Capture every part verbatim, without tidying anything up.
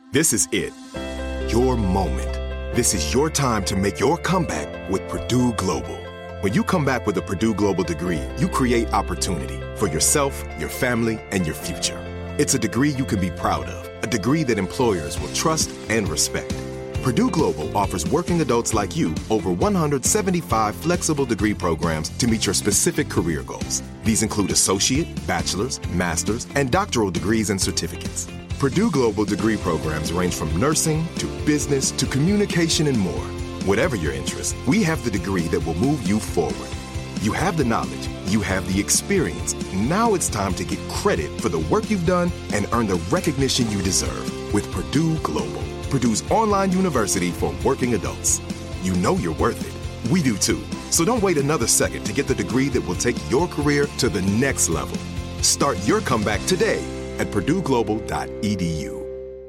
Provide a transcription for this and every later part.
This is it. Your moment. This is your time to make your comeback with Purdue Global. When you come back with a Purdue Global degree, you create opportunity for yourself, your family, and your future. It's a degree you can be proud of, a degree that employers will trust and respect. Purdue Global offers working adults like you over one hundred seventy-five flexible degree programs to meet your specific career goals. These include associate, bachelor's, master's, and doctoral degrees and certificates. Purdue Global degree programs range from nursing to business to communication and more. Whatever your interest, we have the degree that will move you forward. You have the knowledge, you have the experience. Now it's time to get credit for the work you've done and earn the recognition you deserve with Purdue Global, Purdue's online university for working adults. You know you're worth it. We do too. So don't wait another second to get the degree that will take your career to the next level. Start your comeback today at purdue global dot e d u.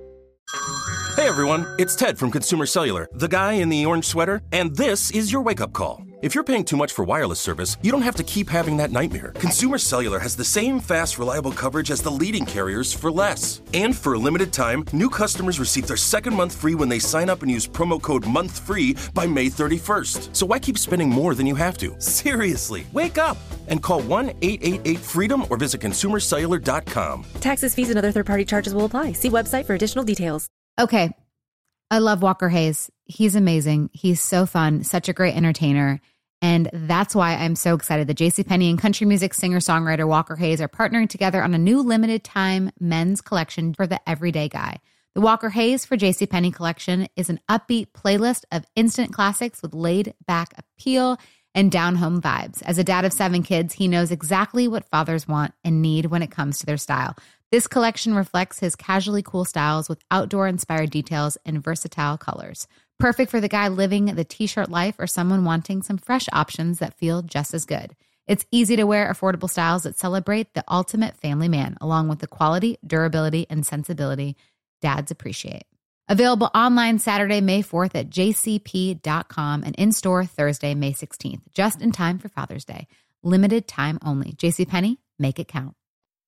Hey everyone, it's Ted from Consumer Cellular, the guy in the orange sweater, and this is your wake-up call. If you're paying too much for wireless service, you don't have to keep having that nightmare. Consumer Cellular has the same fast, reliable coverage as the leading carriers for less. And for a limited time, new customers receive their second month free when they sign up and use promo code MONTHFREE by May thirty-first. So why keep spending more than you have to? Seriously, wake up and call one eight eight eight freedom or visit consumer cellular dot com. Taxes, fees, and other third-party charges will apply. See website for additional details. Okay. I love Walker Hayes. He's amazing. He's so fun, such a great entertainer. And that's why I'm so excited that JCPenney and country music singer-songwriter Walker Hayes are partnering together on a new limited time men's collection for the everyday guy. The Walker Hayes for JCPenney collection is an upbeat playlist of instant classics with laid-back appeal and down-home vibes. As a dad of seven kids, he knows exactly what fathers want and need when it comes to their style. This collection reflects his casually cool styles with outdoor-inspired details and versatile colors. Perfect for the guy living the t-shirt life or someone wanting some fresh options that feel just as good. It's easy to wear, affordable styles that celebrate the ultimate family man, along with the quality, durability, and sensibility dads appreciate. Available online Saturday, May fourth at j c p dot com and in-store Thursday, May sixteenth, just in time for Father's Day. Limited time only. JCPenney, make it count.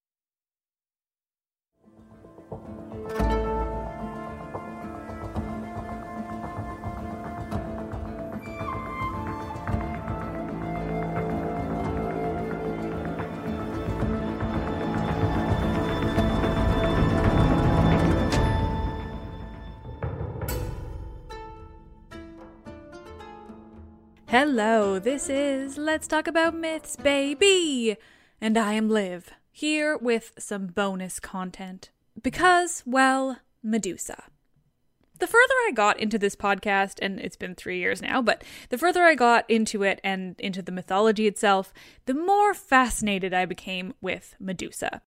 Hello, this is Let's Talk About Myths, baby! And I am Liv, here with some bonus content. Because, well, Medusa. The further I got into this podcast, and it's been three years now, but the further I got into it and into the mythology itself, the more fascinated I became with Medusa.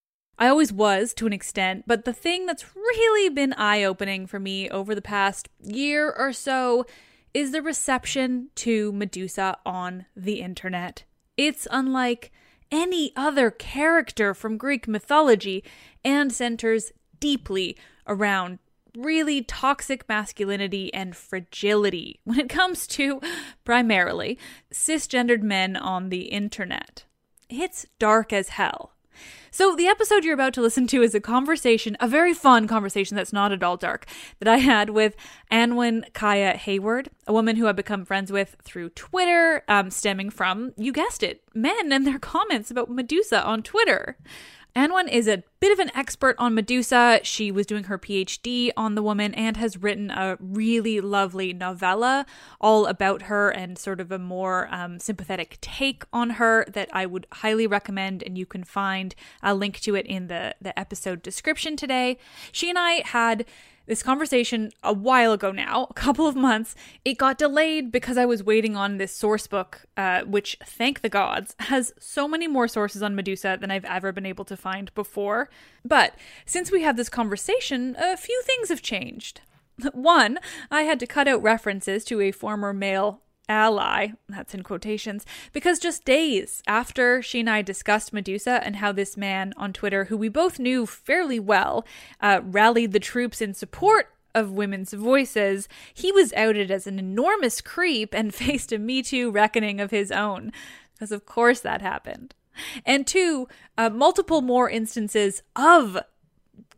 I always was, to an extent, but the thing that's really been eye-opening for me over the past year or so is the reception to Medusa on the internet. It's unlike any other character from Greek mythology and centers deeply around really toxic masculinity and fragility when it comes to, primarily, cisgendered men on the internet. It's dark as hell. So the episode you're about to listen to is a conversation, a very fun conversation that's not at all dark, that I had with Anwen Kaya Hayward, a woman who I've become friends with through Twitter, um, stemming from, you guessed it, men and their comments about Medusa on Twitter. Anwen is a bit of an expert on Medusa. She was doing her P H D on the woman and has written a really lovely novella all about her and sort of a more um, sympathetic take on her that I would highly recommend, and you can find a link to it in the, the episode description today. She and I had this conversation a while ago now, a couple of months. It got delayed because I was waiting on this source book, uh, which, thank the gods, has so many more sources on Medusa than I've ever been able to find before. But since we had this conversation, a few things have changed. One, I had to cut out references to a former male ally, that's in quotations, because just days after she and I discussed Medusa and how this man on Twitter, who we both knew fairly well, uh, rallied the troops in support of women's voices, he was outed as an enormous creep and faced a Me Too reckoning of his own. Because of course that happened. And two, uh, multiple more instances of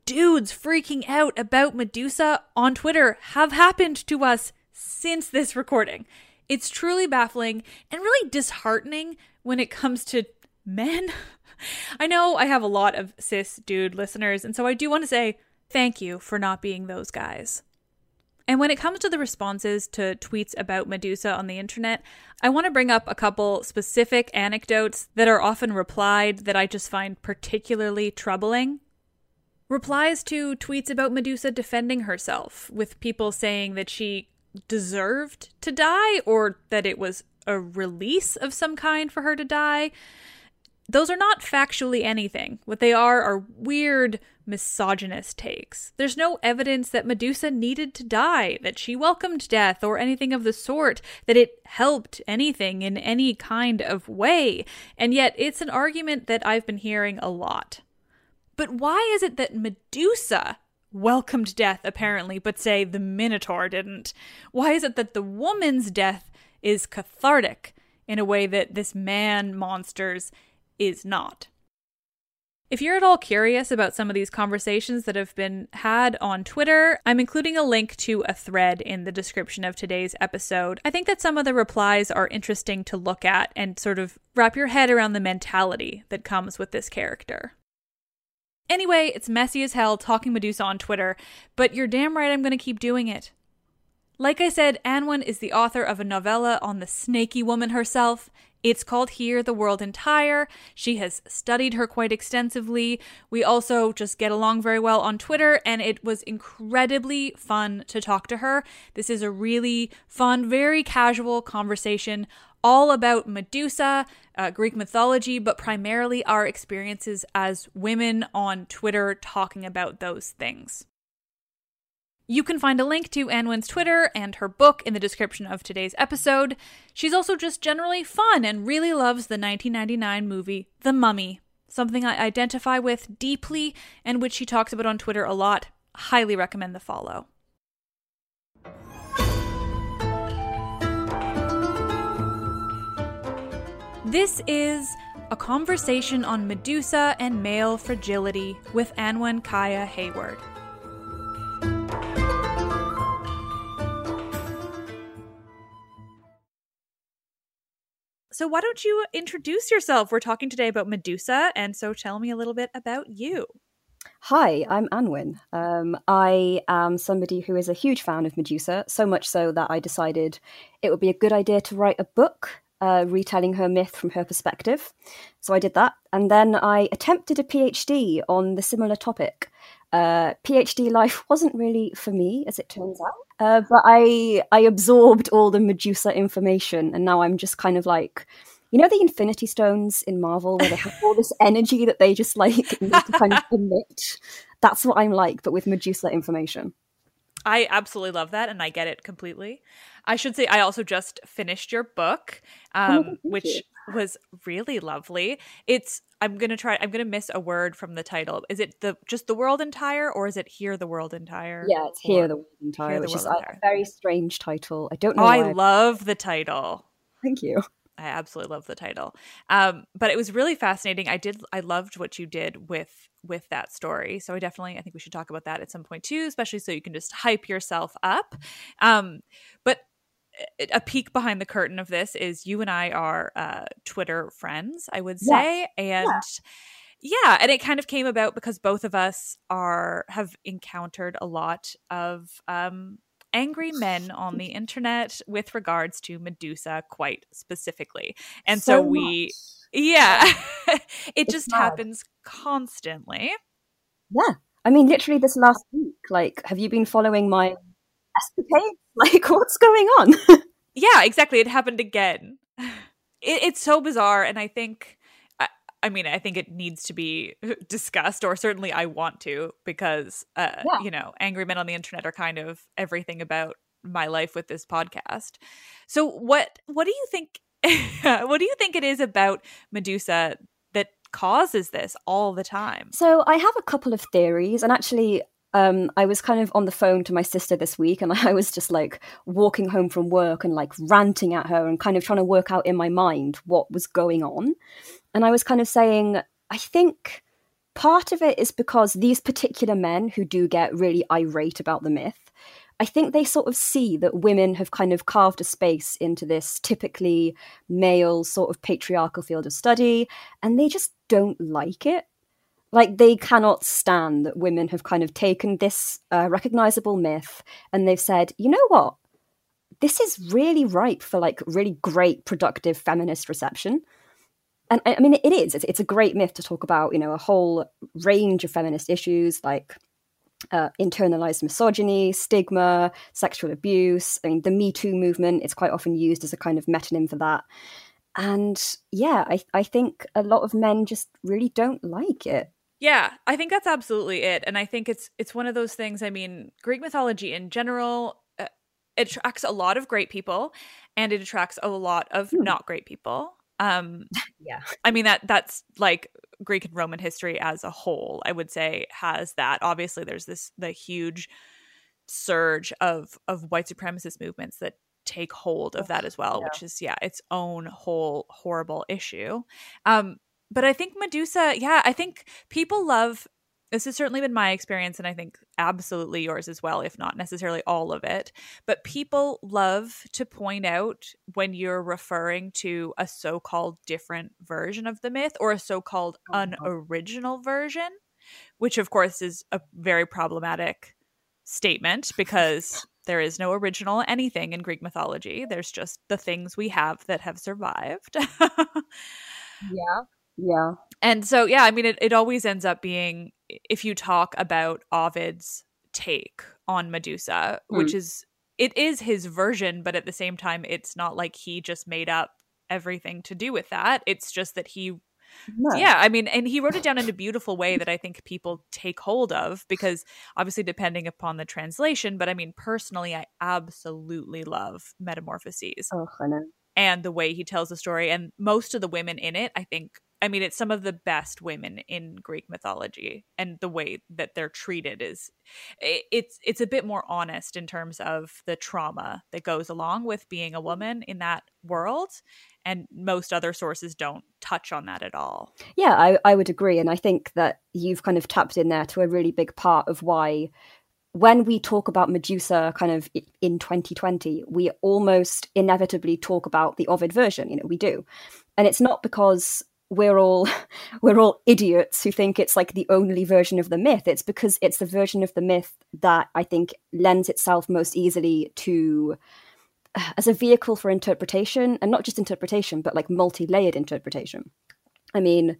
dudes freaking out about Medusa on Twitter have happened to us since this recording. It's truly baffling and really disheartening when it comes to men. I know I have a lot of cis dude listeners, and so I do want to say thank you for not being those guys. And when it comes to the responses to tweets about Medusa on the internet, I want to bring up a couple specific anecdotes that are often replied that I just find particularly troubling. Replies to tweets about Medusa defending herself, with people saying that she deserved to die or that it was a release of some kind for her to die. Those are not factually anything. What they are are weird, misogynist takes. There's no evidence that Medusa needed to die, that she welcomed death, or anything of the sort, that it helped anything in any kind of way. And yet, it's an argument that I've been hearing a lot. But why is it that Medusa welcomed death, apparently, but say the Minotaur didn't? Why is it that the woman's death is cathartic in a way that this man monster's is not? If you're at all curious about some of these conversations that have been had on Twitter, I'm including a link to a thread in the description of today's episode. I think that some of the replies are interesting to look at and sort of wrap your head around the mentality that comes with this character. Anyway, it's messy as hell talking Medusa on Twitter, but you're damn right I'm going to keep doing it. Like I said, Anwen is the author of a novella on the snaky woman herself. It's called Hear the World Entire. She has studied her quite extensively. We also just get along very well on Twitter, and it was incredibly fun to talk to her. This is a really fun, very casual conversation all about Medusa, uh, Greek mythology, but primarily our experiences as women on Twitter talking about those things. You can find a link to Anwen's Twitter and her book in the description of today's episode. She's also just generally fun and really loves the nineteen ninety-nine movie The Mummy, something I identify with deeply and which she talks about on Twitter a lot. Highly recommend the follow. This is a conversation on Medusa and male fragility with Anwen Kaya Hayward. So why don't you introduce yourself? We're talking today about Medusa, and so tell me a little bit about you. Hi, I'm Anwen. Um, I am somebody who is a huge fan of Medusa, so much so that I decided it would be a good idea to write a book uh, retelling her myth from her perspective. So I did that, and then I attempted a PhD on the similar topic. Uh, PhD life wasn't really for me, as it turns out. Uh, but I I absorbed all the Medusa information, and now I'm just kind of like, you know, the Infinity Stones in Marvel, where they have all this energy that they just like need to kind of emit. That's what I'm like, but with Medusa information. I absolutely love that, and I get it completely. I should say I also just finished your book, um, oh, which you. was really lovely. It's I'm gonna try. I'm gonna miss a word from the title. Is it the just the world entire, or is it Hear the World Entire? Yeah, it's Hear the World Entire, which is entire. a very strange title. I don't know. Oh, why. I love the title. Thank you. I absolutely love the title. Um, but it was really fascinating. I did. I loved what you did with with that story. So I definitely, I think we should talk about that at some point too, especially so you can just hype yourself up. Um, but a peek behind the curtain of this is you and I are uh, Twitter friends, I would say. Yes. And yeah. yeah, and it kind of came about because both of us are have encountered a lot of um, angry men on the internet with regards to Medusa quite specifically. And so, so we, much. yeah, it it's just mad. happens constantly. Yeah. I mean, literally this last week, like, have you been following my escapade? Like, what's going on? Yeah, exactly. It happened again. It, it's so bizarre. And I think, I, I mean, I think it needs to be discussed, or certainly I want to, because, uh, yeah. you know, angry men on the internet are kind of everything about my life with this podcast. So what, what do you think, what do you think it is about Medusa that causes this all the time? So I have a couple of theories, and actually, Um, I was kind of on the phone to my sister this week, and I was just like walking home from work and like ranting at her and kind of trying to work out in my mind what was going on. And I was kind of saying, I think part of it is because these particular men who do get really irate about the myth, I think they sort of see that women have kind of carved a space into this typically male sort of patriarchal field of study, and they just don't like it. Like, they cannot stand that women have kind of taken this uh, recognizable myth and they've said, you know what? This is really ripe for like really great, productive feminist reception. And I mean, it is. It's, it's a great myth to talk about, you know, a whole range of feminist issues like Uh, internalized misogyny, stigma, sexual abuse. I mean, the Me Too movement is quite often used as a kind of metonym for that. And yeah, I, I think a lot of men just really don't like it. Yeah, I think that's absolutely it. And I think it's it's one of those things, I mean, Greek mythology in general, uh, it attracts a lot of great people and it attracts a lot of Hmm. not great people. Um, Yeah. I mean, that that's like Greek and Roman history as a whole, I would say, has that. Obviously, there's this the huge surge of of white supremacist movements that take hold of that as well, yeah. which is, yeah, its own whole horrible issue. Um, but I think Medusa, yeah, I think people love, this has certainly been my experience, and I think absolutely yours as well, if not necessarily all of it. But people love to point out when you're referring to a so-called different version of the myth or a so-called unoriginal version, which of course is a very problematic statement because there is no original anything in Greek mythology. There's just the things we have that have survived. Yeah. Yeah. And so, yeah, I mean, it, it always ends up being, if you talk about Ovid's take on Medusa, Hmm. which is, it is his version, but at the same time, it's not like he just made up everything to do with that. It's just that he, No. yeah, I mean, and he wrote it down in a beautiful way that I think people take hold of, because obviously depending upon the translation, but I mean, personally, I absolutely love Metamorphoses Oh, I know. and the way he tells the story. And most of the women in it, I think, I mean, it's some of the best women in Greek mythology, and the way that they're treated is, it, it's it's a bit more honest in terms of the trauma that goes along with being a woman in that world, and most other sources don't touch on that at all. Yeah, I, I would agree. And I think that you've kind of tapped in there to a really big part of why when we talk about Medusa kind of i- in twenty twenty, we almost inevitably talk about the Ovid version. You know, we do. And it's not because we're all we're all idiots who think it's like the only version of the myth. It's because it's the version of the myth that I think lends itself most easily to as a vehicle for interpretation, and not just interpretation, but like multi-layered interpretation. I mean,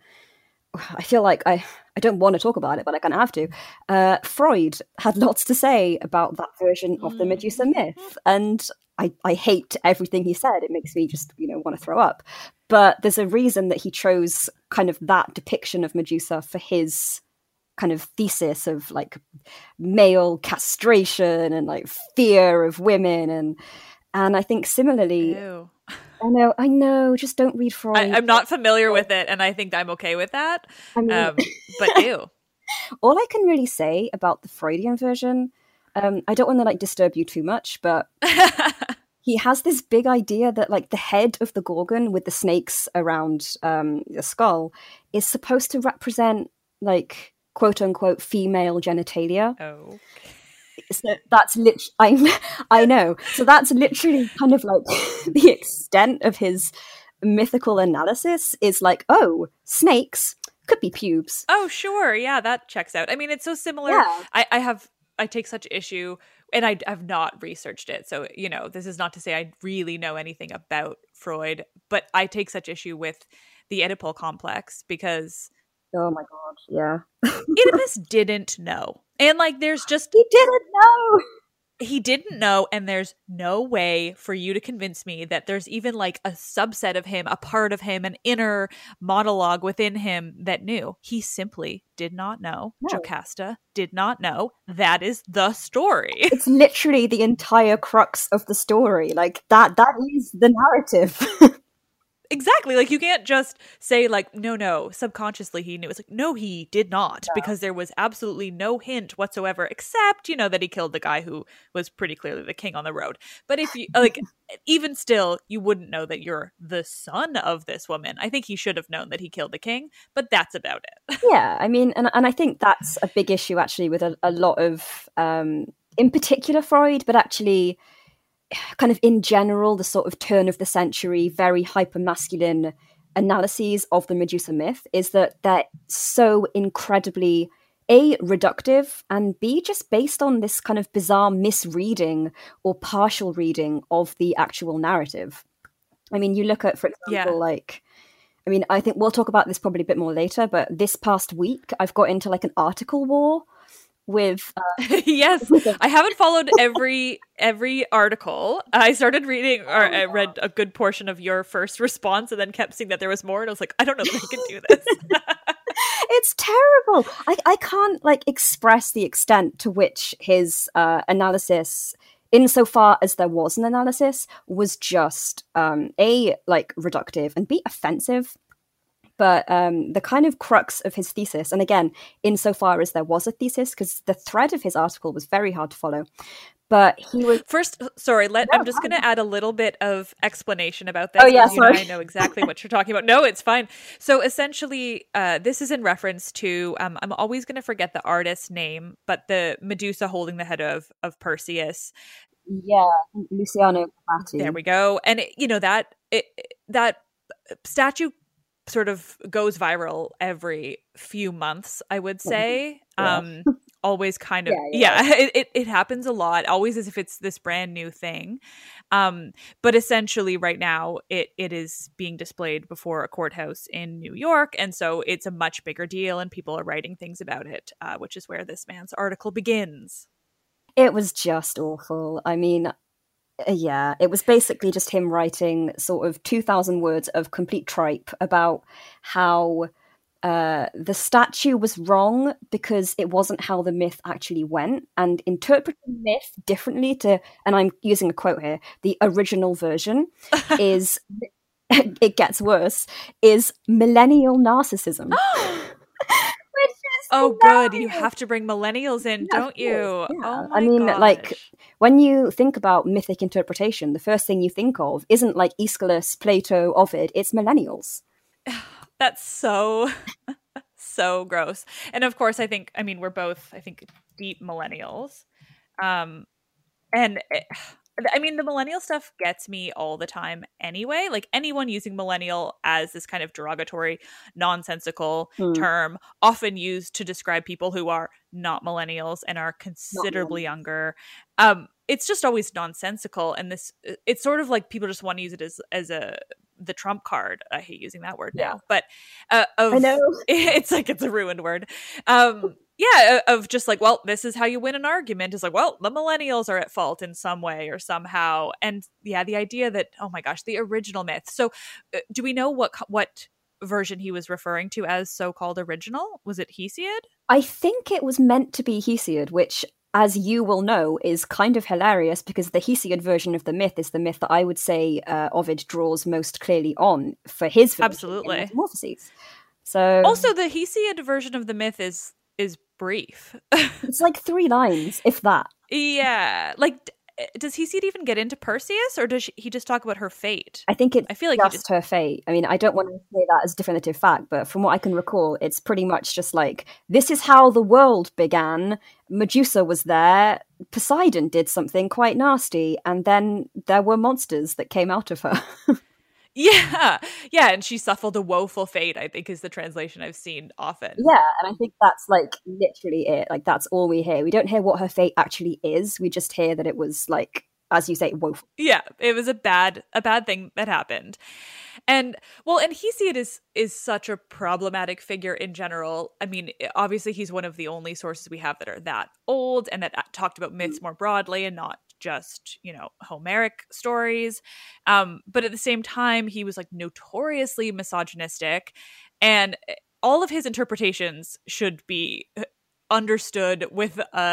I feel like I, I don't want to talk about it, but I kind of have to. Uh, Freud had lots to say about that version of the Medusa myth, and I, I hate everything he said. It makes me just, you know, want to throw up. But there's a reason that he chose kind of that depiction of Medusa for his kind of thesis of like male castration and like fear of women, and and I think similarly. Ew. I know, I know. Just don't read Freud. I, I'm not familiar with it, and I think I'm okay with that. I mean, Um, but ew. all I can really say about the Freudian version, um, I don't want to like disturb you too much, but he has this big idea that like the head of the Gorgon with the snakes around um, the skull is supposed to represent like quote unquote female genitalia. Oh. So that's lit. I I know. So that's literally kind of like the extent of his mythical analysis. Is like, oh, snakes could be pubes. Oh, sure. Yeah, that checks out. I mean, it's so similar. Yeah. I, I have, I take such issue, and I have not researched it. So, you know, this is not to say I really know anything about Freud, but I take such issue with the Oedipal complex because Oh my god, yeah. Oedipus didn't know. And like, there's just, He didn't know. he didn't know, and there's no way for you to convince me that there's even like a subset of him, a part of him, an inner monologue within him that knew. He simply did not know. No. Jocasta did not know. That is the story. It's literally the entire crux of the story. Like that that is the narrative. Exactly. Like, you can't just say, like, no, no, subconsciously he knew. It's like, no, he did not, yeah. because there was absolutely no hint whatsoever, except, you know, that he killed the guy who was pretty clearly the king on the road. But if you, like, even still, you wouldn't know that you're the son of this woman. I think he should have known that he killed the king, but that's about it. Yeah, I mean, and, and I think that's a big issue, actually, with a, a lot of, um, in particular, Freud, but actually kind of in general, the sort of turn of the century, very hyper-masculine analyses of the Medusa myth is that they're so incredibly, A, reductive, and B, just based on this kind of bizarre misreading or partial reading of the actual narrative. I mean, you look at, for example, yeah. like, I mean, I think we'll talk about this probably a bit more later, but this past week, I've got into like an article war with uh, yes I haven't followed every every article. I started reading or I read a good portion of your first response and then kept seeing that there was more, and I was like, I don't know if I can do this. It's terrible. I, I can't like express the extent to which his uh, analysis, insofar as there was an analysis, was just um, A, like reductive, and B, offensive. But um, the kind of crux of his thesis, and again, insofar as there was a thesis, because the thread of his article was very hard to follow, but he was... First, sorry, let, no, I'm just going to add a little bit of explanation about this. Oh, yeah, sorry. You know, I know exactly what you're talking about. No, it's fine. So essentially, uh, this is in reference to, um, I'm always going to forget the artist's name, but the Medusa holding the head of, of Perseus. Yeah, Luciano Pavarotti. There we go. And, it, you know, that it, that statue sort of goes viral every few months, I would say. Yeah. Um, always kind of, yeah, yeah. yeah it, it, it happens a lot, always as if it's this brand new thing. Um, but essentially right now it it is being displayed before a courthouse in New York. And so it's a much bigger deal and people are writing things about it, uh, which is where this man's article begins. It was just awful. I mean, yeah, it was basically just him writing sort of two thousand words of complete tripe about how uh, the statue was wrong because it wasn't how the myth actually went, and interpreting myth differently to, and I'm using a quote here, the original version is, it gets worse, is millennial narcissism. Oh, good. You have to bring millennials in, yeah, don't you? Yeah. Oh my I mean, gosh. Like, when you think about mythic interpretation, the first thing you think of isn't like Aeschylus, Plato, Ovid, it's millennials. That's so, so gross. And of course, I think, I mean, we're both, I think, deep millennials. Um, and it, I mean, the millennial stuff gets me all the time anyway. Like, anyone using millennial as this kind of derogatory, nonsensical mm. term, often used to describe people who are not millennials and are considerably younger. Um, it's just always nonsensical. And this, it's sort of like people just want to use it as, as a, the trump card. I hate using that word yeah. now, but uh, of, I know. It's like, it's a ruined word. Um, yeah, of just like, well, this is how you win an argument, is like, well, the millennials are at fault in some way or somehow. And yeah, the idea that, oh my gosh, the original myth. So uh, do we know what what version he was referring to as so-called original? Was it Hesiod? I think it was meant to be Hesiod, which, as you will know, is kind of hilarious because the Hesiod version of the myth is the myth that I would say uh, Ovid draws most clearly on for his version. Absolutely. In Metamorphoses. So also, the Hesiod version of the myth is is brief. It's like three lines, if that. Yeah, like, d- does Hesiod even get into Perseus, or does she, he just talk about her fate? I think it's I feel like just, just her fate. I mean, I don't want to say that as definitive fact, but from what I can recall, it's pretty much just like, this is how the world began. Medusa was there. Poseidon did something quite nasty, and then there were monsters that came out of her. Yeah, yeah, and she suffered a woeful fate, I think, is the translation I've seen often. Yeah, and I think that's like literally it. Like, that's all we hear. We don't hear what her fate actually is. We just hear that it was, like, as you say, woeful. Yeah, it was a bad, a bad thing that happened. And well, and Hesiod is is such a problematic figure in general. I mean, obviously, he's one of the only sources we have that are that old and that talked about myths more broadly and not just, you know, Homeric stories. Um, but at the same time, he was like notoriously misogynistic, and all of his interpretations should be understood with a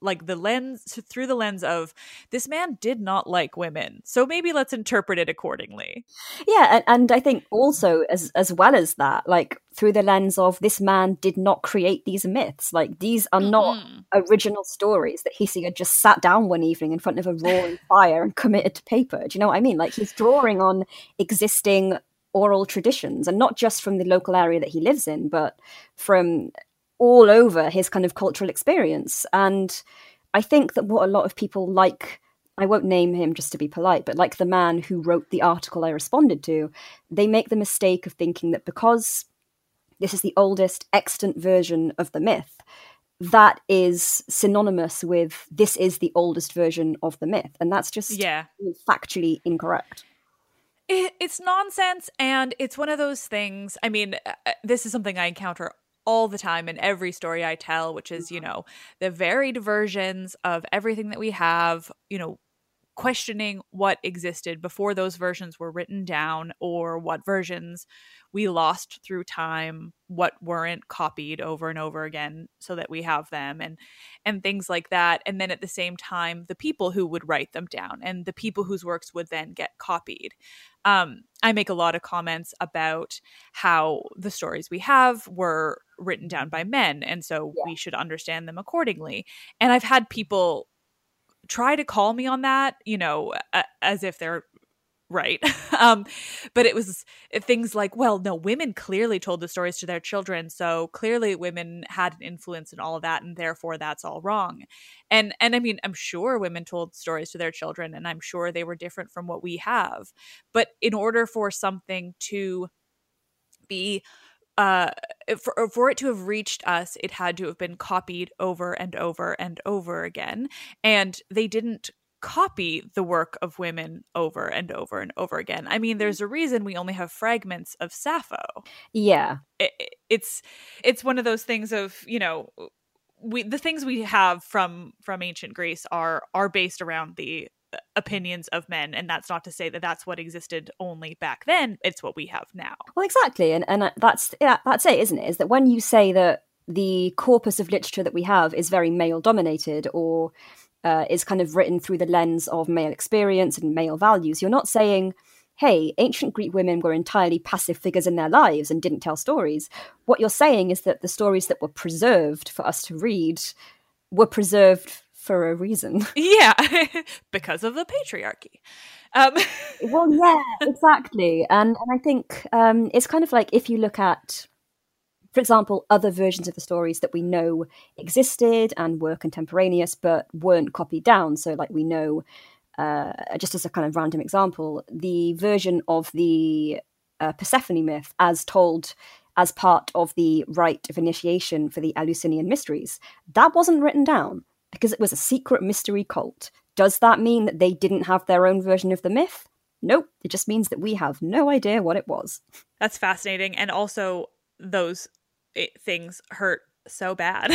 like the lens through the lens of this man did not like women, so maybe let's interpret it accordingly. Yeah, and, and I think also as as well as that, like through the lens of this man did not create these myths. Like these are not mm-hmm. original stories that Hesiod just sat down one evening in front of a roaring fire and committed to paper. Do you know what I mean? Like he's drawing on existing oral traditions, and not just from the local area that he lives in, but from all over his kind of cultural experience. And I think that what a lot of people like, I won't name him just to be polite, but like the man who wrote the article I responded to, they make the mistake of thinking that because this is the oldest extant version of the myth, that is synonymous with this is the oldest version of the myth. And that's just yeah. factually incorrect. It, it's nonsense, and it's one of those things, I mean, uh, this is something I encounter all the time in every story I tell, which is, you know, the varied versions of everything that we have, you know, questioning what existed before those versions were written down, or what versions we lost through time, what weren't copied over and over again so that we have them, and and things like that. And then at the same time, the people who would write them down and the people whose works would then get copied. Um, I make a lot of comments about how the stories we have were written down by men, and so yeah. we should understand them accordingly. And I've had people try to call me on that, you know, as if they're right. um, but it was things like, well, no, women clearly told the stories to their children, so clearly women had an influence in all of that, and therefore that's all wrong. And and I mean, I'm sure women told stories to their children, and I'm sure they were different from what we have. But in order for something to be uh for, for it to have reached us, it had to have been copied over and over and over again. And they didn't copy the work of women over and over and over again. I mean, there's a reason we only have fragments of Sappho. Yeah. It, it's it's one of those things of, you know, we the things we have from from ancient Greece are are based around the opinions of men, and that's not to say that that's what existed only back then. It's what we have now. Well, exactly, and and that's yeah, that's it, isn't it? Is that when you say that the corpus of literature that we have is very male dominated, or uh, is kind of written through the lens of male experience and male values, you're not saying, hey, ancient Greek women were entirely passive figures in their lives and didn't tell stories. What you're saying is that the stories that were preserved for us to read were preserved for a reason. Yeah, because of the patriarchy. Um. Well, yeah, exactly. And and I think um, it's kind of like if you look at, for example, other versions of the stories that we know existed and were contemporaneous but weren't copied down. So like we know, uh, just as a kind of random example, the version of the uh, Persephone myth as told as part of the rite of initiation for the Eleusinian mysteries, that wasn't written down, because it was a secret mystery cult. Does that mean that they didn't have their own version of the myth? Nope. It just means that we have no idea what it was. That's fascinating. And also, those it, things hurt so bad.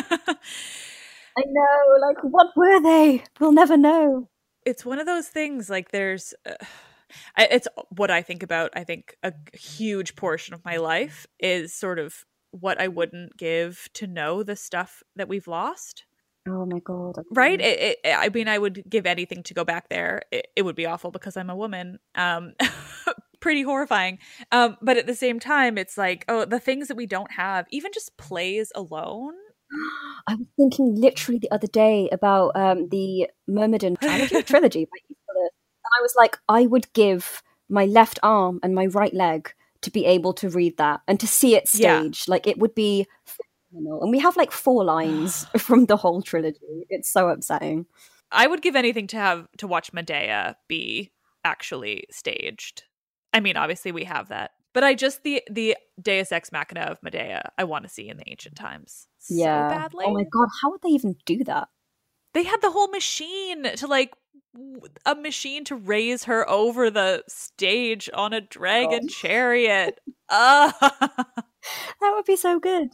I know. Like, what were they? We'll never know. It's one of those things, like, there's... Uh, it's what I think about. I think a huge portion of my life is sort of what I wouldn't give to know the stuff that we've lost. Oh my God. Right? It, it, I mean, I would give anything to go back there. It, it would be awful because I'm a woman. Um, pretty horrifying. Um, but at the same time, it's like, oh, the things that we don't have, even just plays alone. I was thinking literally the other day about um, the Myrmidon trilogy, trilogy by Aeschylus, and I was like, I would give my left arm and my right leg to be able to read that and to see it staged. Yeah. Like, it would be... And we have like four lines from the whole trilogy. It's so upsetting. I would give anything to have to watch Medea be actually staged. I mean, obviously we have that, but I just the the Deus Ex Machina of Medea I want to see in the ancient times. So yeah. badly. Oh my God, how would they even do that? They had the whole machine to like a machine to raise her over the stage on a dragon God. chariot. Uh. That would be so good.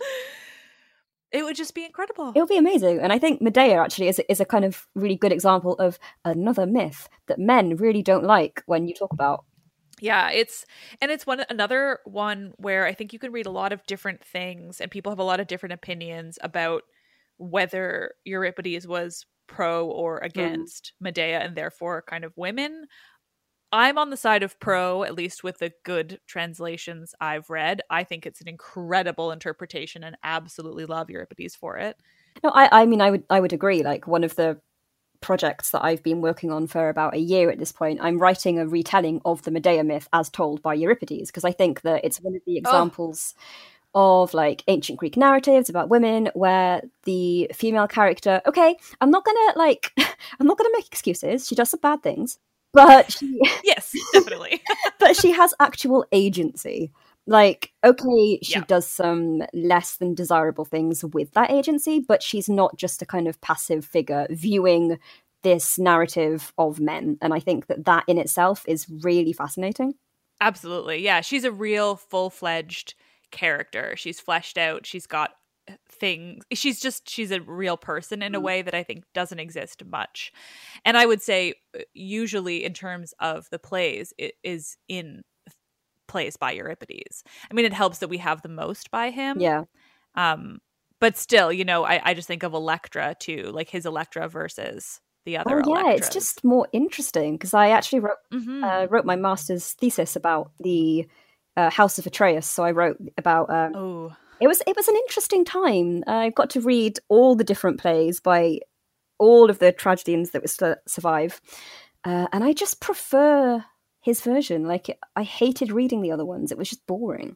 It would just be incredible. It would be amazing. And I think Medea actually is a, is a kind of really good example of another myth that men really don't like when you talk about. Yeah, it's and it's one another one where I think you can read a lot of different things and people have a lot of different opinions about whether Euripides was pro or against mm. Medea and therefore kind of women. I'm on the side of pro, at least with the good translations I've read. I think it's an incredible interpretation and absolutely love Euripides for it. No, I, I mean, I would, I would agree. Like, one of the projects that I've been working on for about a year at this point, I'm writing a retelling of the Medea myth as told by Euripides, because I think that it's one of the examples oh. of like ancient Greek narratives about women where the female character, okay, I'm not gonna like, I'm not gonna make excuses. She does some bad things. But she, yes, definitely. But she has actual agency. Like, okay, she yeah. does some less than desirable things with that agency, but she's not just a kind of passive figure viewing this narrative of men. And I think that that in itself is really fascinating. Absolutely. Yeah, she's a real full-fledged character. She's fleshed out. She's got things. She's just, she's a real person in a way that I think doesn't exist much. And I would say usually in terms of the plays, it is in plays by Euripides. I mean, it helps that we have the most by him. Yeah. Um, but still, you know, I, I just think of Electra too, like his Electra versus the other oh, yeah, Electras. It's just more interesting because I actually wrote, mm-hmm. uh, wrote my master's thesis about the uh, House of Atreus. So I wrote about... Uh, oh, It was it was an interesting time. Uh, I got to read all the different plays by all of the tragedians that would survive, uh, and I just prefer his version. Like, I hated reading the other ones; it was just boring.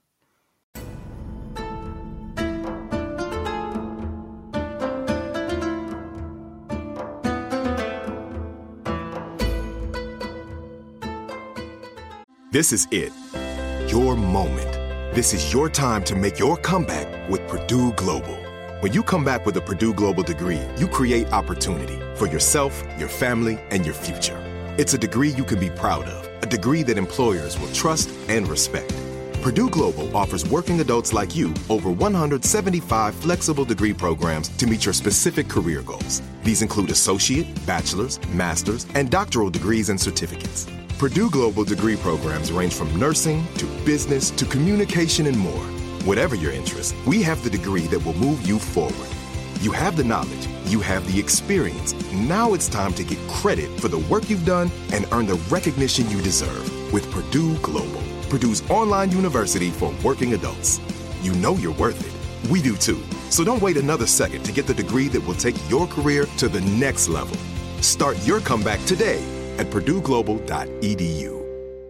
This is it, your moment. This is your time to make your comeback with Purdue Global. When you come back with a Purdue Global degree, you create opportunity for yourself, your family, and your future. It's a degree you can be proud of, a degree that employers will trust and respect. Purdue Global offers working adults like you over one hundred seventy-five flexible degree programs to meet your specific career goals. These include associate, bachelor's, master's, and doctoral degrees and certificates. Purdue Global degree programs range from nursing to business to communication and more. Whatever your interest, we have the degree that will move you forward. You have the knowledge, you have the experience. Now it's time to get credit for the work you've done and earn the recognition you deserve with Purdue Global, Purdue's online university for working adults. You know you're worth it. We do too. So don't wait another second to get the degree that will take your career to the next level. Start your comeback today at purdue global dot e d u.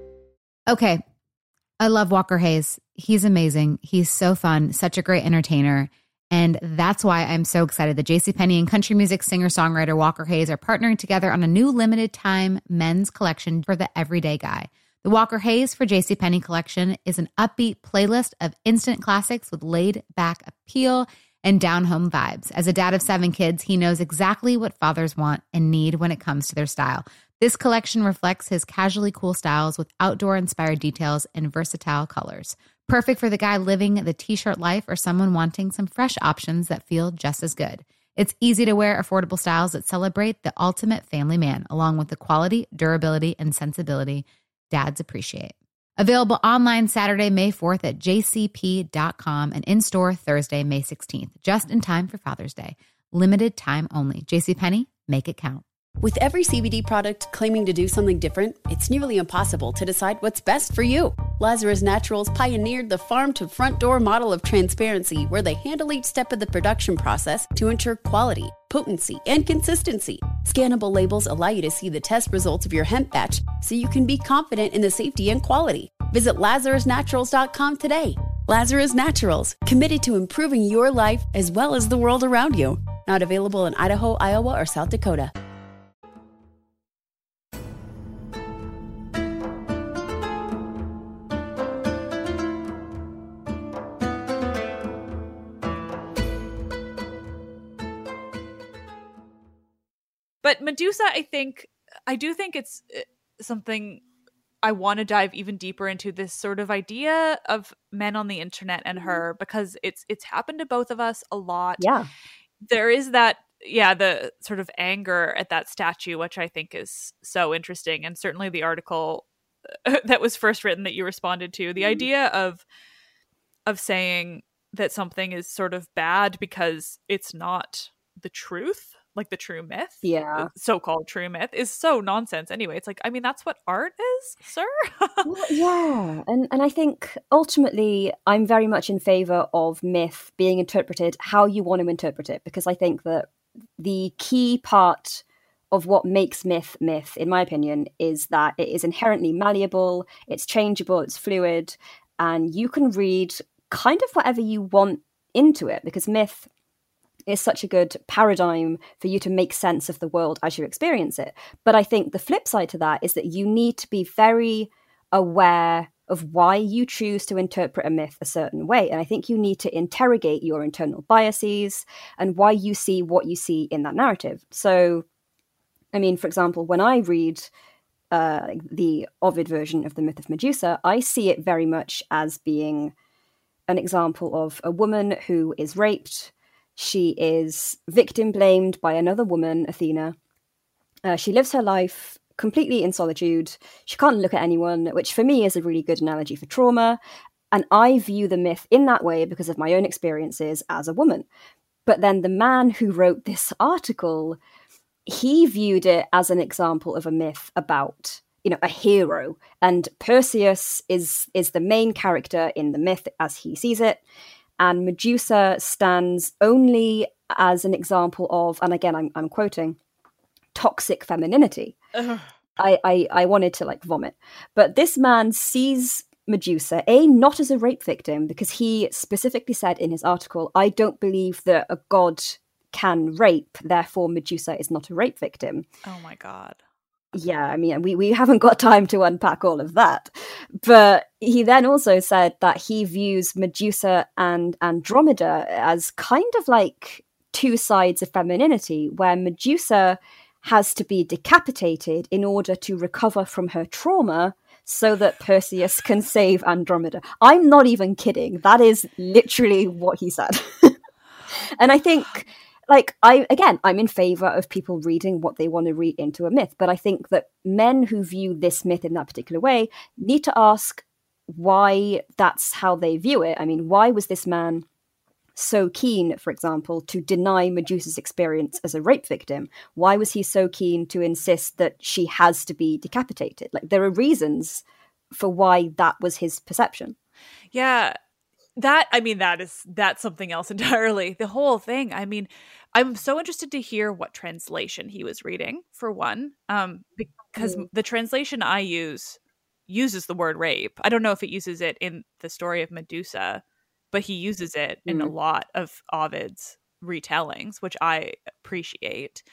Okay. I love Walker Hayes. He's amazing. He's so fun, such a great entertainer. And that's why I'm so excited that JCPenney and country music singer-songwriter Walker Hayes are partnering together on a new limited time men's collection for the everyday guy. The Walker Hayes for JCPenney collection is an upbeat playlist of instant classics with laid-back appeal and down-home vibes. As a dad of seven kids, he knows exactly what fathers want and need when it comes to their style. This collection reflects his casually cool styles with outdoor-inspired details and versatile colors. Perfect for the guy living the t-shirt life or someone wanting some fresh options that feel just as good. It's easy to wear, affordable styles that celebrate the ultimate family man, along with the quality, durability, and sensibility dads appreciate. Available online Saturday, May fourth at j c p dot com and in-store Thursday, May sixteenth, just in time for Father's Day. Limited time only. JCPenney, make it count. With every C B D product claiming to do something different, it's nearly impossible to decide what's best for you. Lazarus Naturals pioneered the farm-to-front-door model of transparency, where they handle each step of the production process to ensure quality, potency, and consistency. Scannable labels allow you to see the test results of your hemp batch, so you can be confident in the safety and quality. Visit lazarus naturals dot com today. Lazarus Naturals, committed to improving your life as well as the world around you. Not available in Idaho, Iowa, or South Dakota. But Medusa, I think, I do think it's something I want to dive even deeper into, this sort of idea of men on the internet and her, because it's it's happened to both of us a lot. Yeah. There is that, yeah, the sort of anger at that statue, which I think is so interesting. And certainly the article that was first written that you responded to, the mm-hmm. idea of of saying that something is sort of bad because it's not the truth, like the true myth, Yeah. so-called true myth, is so nonsense anyway. It's like, I mean, that's what art is, sir. Well, yeah, and and I think ultimately I'm very much in favor of myth being interpreted how you want to interpret it, because I think that the key part of what makes myth myth, in my opinion, is that it is inherently malleable, it's changeable, it's fluid, and you can read kind of whatever you want into it, because myth is such a good paradigm for you to make sense of the world as you experience it. But I think the flip side to that is that you need to be very aware of why you choose to interpret a myth a certain way. And I think you need to interrogate your internal biases and why you see what you see in that narrative. So, I mean, for example, when I read uh, the Ovid version of the myth of Medusa, I see it very much as being an example of a woman who is raped. She is victim blamed by another woman, Athena. Uh, she lives her life completely in solitude. She can't look at anyone, which for me is a really good analogy for trauma. And I view the myth in that way because of my own experiences as a woman. But then the man who wrote this article, he viewed it as an example of a myth about, you know, a hero. And Perseus is is the main character in the myth as he sees it. And Medusa stands only as an example of, and again, I'm, I'm quoting, toxic femininity. I, I, I wanted to like vomit. But this man sees Medusa, A, not as a rape victim, because he specifically said in his article, I don't believe that a god can rape, therefore Medusa is not a rape victim. Oh my God. Yeah, I mean, we, we haven't got time to unpack all of that. But he then also said that he views Medusa and Andromeda as kind of like two sides of femininity, where Medusa has to be decapitated in order to recover from her trauma so that Perseus can save Andromeda. I'm not even kidding. That is literally what he said. And I think... Like, I again, I'm in favor of people reading what they want to read into a myth, but I think that men who view this myth in that particular way need to ask why that's how they view it. I mean, why was this man so keen, for example, to deny Medusa's experience as a rape victim? Why was he so keen to insist that she has to be decapitated? Like, there are reasons for why that was his perception. Yeah. That, I mean, that is, that's something else entirely. The whole thing. I mean, I'm so interested to hear what translation he was reading, for one, um, because mm. the translation I use uses the word rape. I don't know if it uses it in the story of Medusa, but he uses it mm. in a lot of Ovid's retellings, which I appreciate.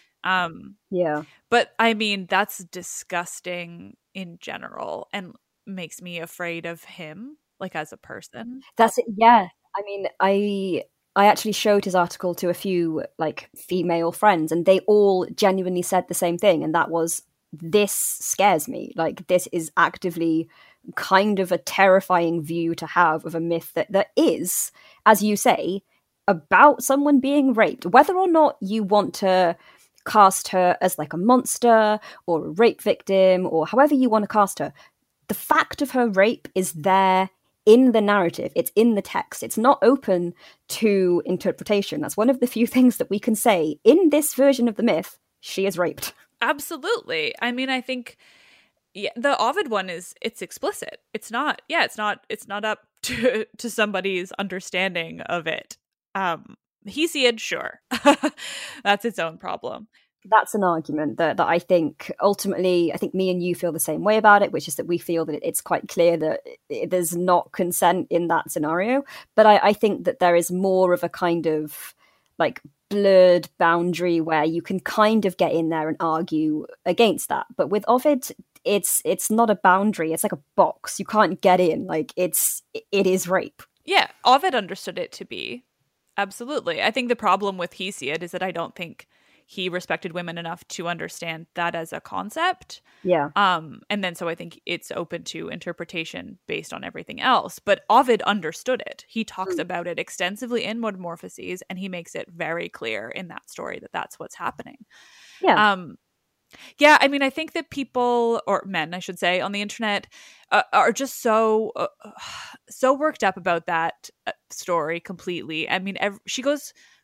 Um, yeah. But I mean, that's disgusting in general and makes me afraid of him. Like as a person. That's it. Yeah. I mean, I I actually showed his article to a few like female friends, and they all genuinely said the same thing. And that was, this scares me. Like, this is actively kind of a terrifying view to have of a myth that, that is, as you say, about someone being raped. Whether or not you want to cast her as like a monster or a rape victim or however you want to cast her, the fact of her rape is there in the narrative. It's in the text. It's not open to interpretation. That's one of the few things that we can say. In this version of the myth, she is raped. Absolutely. I mean, I think yeah, the Ovid one is, it's explicit. It's not, yeah, it's not, it's not up to, to somebody's understanding of it. Um, Hesiod, sure. That's its own problem. That's an argument that, that I think ultimately, I think me and you feel the same way about it, which is that we feel that it's quite clear that it, there's not consent in that scenario. But I, I think that there is more of a kind of like blurred boundary where you can kind of get in there and argue against that. But with Ovid, it's it's not a boundary. It's like a box. You can't get in. Like it's it is rape. Yeah, Ovid understood it to be. Absolutely. I think the problem with Hesiod is that I don't think he respected women enough to understand that as a concept. Yeah. Um, and then so I think it's open to interpretation based on everything else. But Ovid understood it. He talks mm. about it extensively in Metamorphoses, and he makes it very clear in that story that that's what's happening. Yeah. Um, yeah, I mean, I think that people, or men, I should say, on the internet uh, are just so uh, so worked up about that story completely. I mean, every, she goes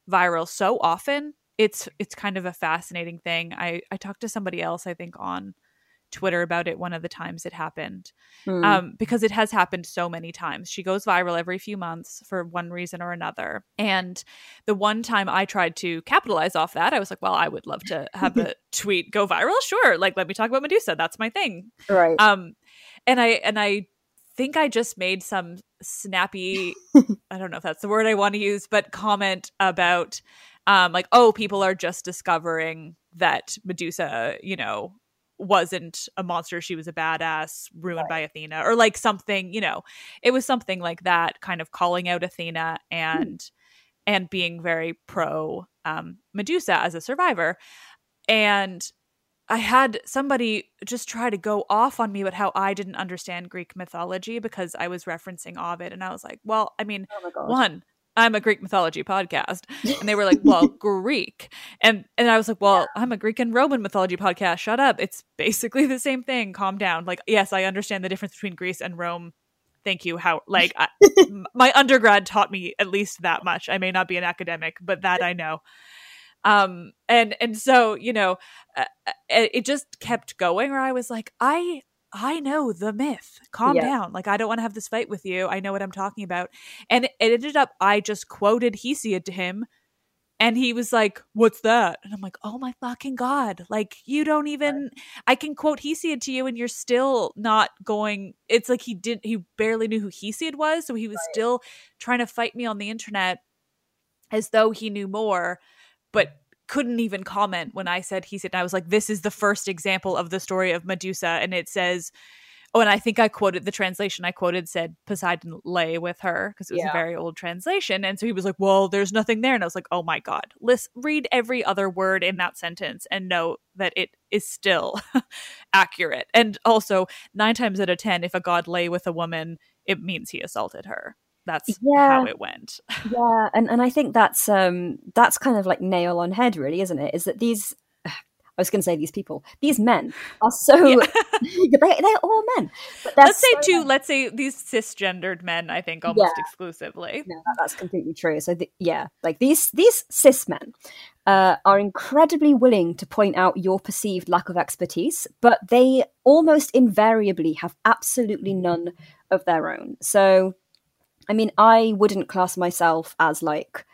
viral so often. It's it's kind of a fascinating thing. I, I talked to somebody else, I think, on Twitter about it one of the times it happened, mm. um, because it has happened so many times. She goes viral every few months for one reason or another. And the one time I tried to capitalize off that, I was like, well, I would love to have a tweet go viral. Sure. Like, let me talk about Medusa. That's my thing. Right. Um, and I, and I think I just made some snappy, I don't know if that's the word I want to use, but comment about, um, like, oh, people are just discovering that Medusa, you know, wasn't a monster, she was a badass ruined right. by Athena, or like something, you know, it was something like that, kind of calling out Athena and mm. and being very pro um Medusa as a survivor. And I had somebody just try to go off on me about how I didn't understand Greek mythology because I was referencing Ovid, and I was like, well, I mean, oh one, I'm a Greek mythology podcast. And they were like, well, Greek. And and I was like, well, yeah. I'm a Greek and Roman mythology podcast. Shut up. It's basically the same thing. Calm down. Like, yes, I understand the difference between Greece and Rome. Thank you. How, like, I, my undergrad taught me at least that much. I may not be an academic, but that I know. Um, and, and so, you know, uh, it just kept going where I was like, I, I know the myth. Calm yeah. down. Like, I don't want to have this fight with you. I know what I'm talking about. And it ended up, I just quoted Hesiod to him, and he was like, what's that? And I'm like, oh my fucking God. Like, you don't even, right. I can quote Hesiod to you and you're still not going. It's like he didn't, he barely knew who Hesiod was. So he was right. still trying to fight me on the internet as though he knew more, but couldn't even comment when I said Hesiod. And I was like, this is the first example of the story of Medusa. And it says, oh, and I think I quoted the translation I quoted said Poseidon lay with her because it was yeah. a very old translation. And so he was like, well, there's nothing there. And I was like, oh my God, listen, read every other word in that sentence and know that it is still accurate. And also, nine times out of ten, if a god lay with a woman, it means he assaulted her. That's yeah. how it went. yeah, and and I think that's um that's kind of like nail on head, really, isn't it? Is that these I was going to say these people, these men are so yeah. they, they're all men. But let's so say two. men. Let's say these cisgendered men. I think almost yeah. exclusively. No, that, that's completely true. So the, yeah, like these these cis men uh, are incredibly willing to point out your perceived lack of expertise, but they almost invariably have absolutely none of their own. So. I mean, I wouldn't class myself as like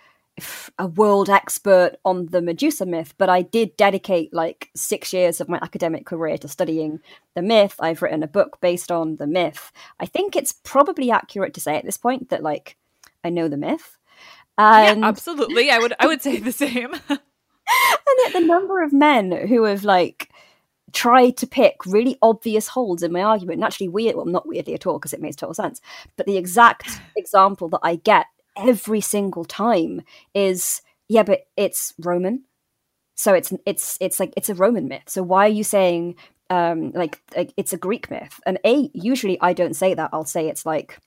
a world expert on the Medusa myth, but I did dedicate like six years of my academic career to studying the myth. I've written a book based on the myth. I think it's probably accurate to say at this point that like I know the myth. And... Yeah, absolutely. I would I would say the same. And yet the number of men who have like tried to pick really obvious holes in my argument, and actually weird, well, not weirdly at all because it makes total sense, but the exact example that I get every single time is, yeah, but it's Roman, so it's it's it's like it's a Roman myth. So why are you saying um, like, like it's a Greek myth? And a usually I don't say that. I'll say it's like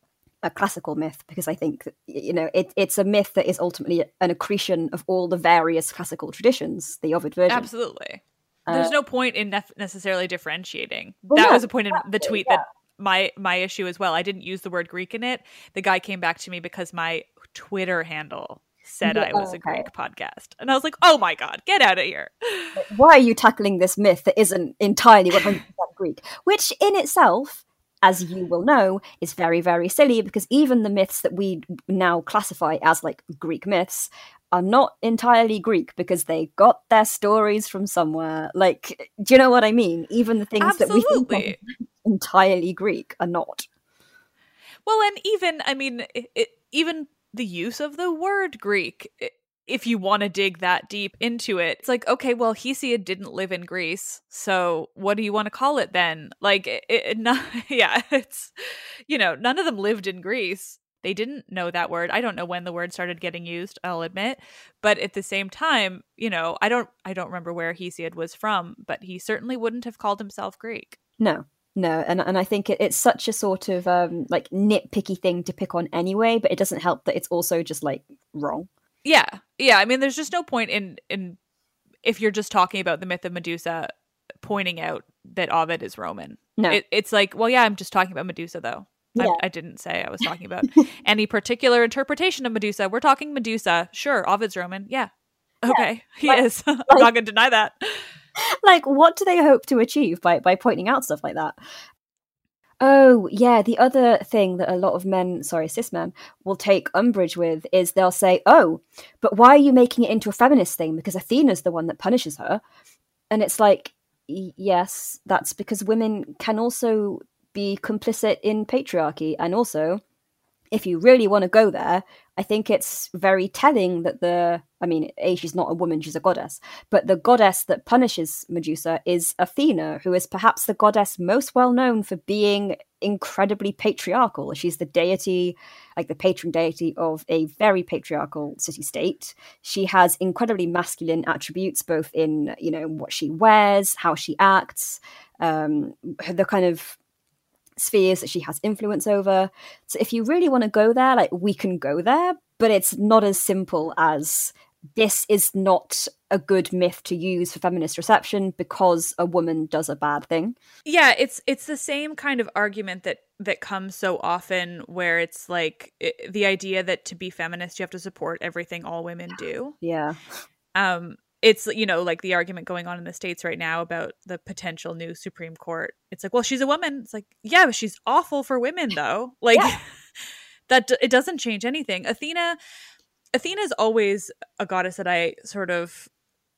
a classical myth because I think that, you know it, it's a myth that is ultimately an accretion of all the various classical traditions, the Ovid version. Absolutely. There's no point in nef- necessarily differentiating. Well, that yeah, was a point in the exactly, tweet yeah. that my my issue as well. I didn't use the word Greek in it. The guy came back to me because my Twitter handle said yeah, I was okay. a Greek podcast. And I was like, oh my God, get out of here. Why are you tackling this myth that isn't entirely one hundred percent Greek? Which in itself, as you will know, is very, very silly because even the myths that we now classify as like Greek myths are not entirely Greek because they got their stories from somewhere. Like, do you know what I mean? Even the things Absolutely. that we think are entirely Greek are not. Well, and even, I mean, it, it, even the use of the word Greek, it, if you want to dig that deep into it, it's like, okay, well, Hesiod didn't live in Greece, so what do you want to call it then? Like, it, it, not, yeah, it's, you know, none of them lived in Greece. They didn't know that word. I don't know when the word started getting used, I'll admit. But at the same time, you know, I don't I don't remember where Hesiod was from, but he certainly wouldn't have called himself Greek. No, no. And and I think it, it's such a sort of um, like nitpicky thing to pick on anyway, but it doesn't help that it's also just like wrong. Yeah. Yeah. I mean, there's just no point in, in if you're just talking about the myth of Medusa, pointing out that Ovid is Roman. No. It, it's like, well, yeah, I'm just talking about Medusa, though. Yeah. I, I didn't say I was talking about any particular interpretation of Medusa. We're talking Medusa. Sure, Ovid's Roman. Yeah. Okay, yeah. he like, is. I'm like, not going to deny that. Like, what do they hope to achieve by, by pointing out stuff like that? Oh, yeah, the other thing that a lot of men, sorry, cis men, will take umbrage with is they'll say, oh, but why are you making it into a feminist thing? Because Athena's the one that punishes her. And it's like, yes, that's because women can also be complicit in patriarchy. And also, if you really want to go there, I think it's very telling that the, I mean, A, she's not a woman, she's a goddess, but the goddess that punishes Medusa is Athena, who is perhaps the goddess most well known for being incredibly patriarchal. She's the deity, like the patron deity of a very patriarchal city-state. She has incredibly masculine attributes, both in, you know, what she wears, how she acts, um, the kind of spheres that she has influence over. So if you really want to go there, like, we can go there, but it's not as simple as this is not a good myth to use for feminist reception because a woman does a bad thing. Yeah, it's it's the same kind of argument that that comes so often, where it's like it, the idea that to be feminist you have to support everything all women do. Yeah. Um It's, you know, like the argument going on in the States right now about the potential new Supreme Court. It's like, well, she's a woman. It's like, yeah, but she's awful for women, though. Like, yeah. that it doesn't change anything. Athena, Athena is always a goddess that I sort of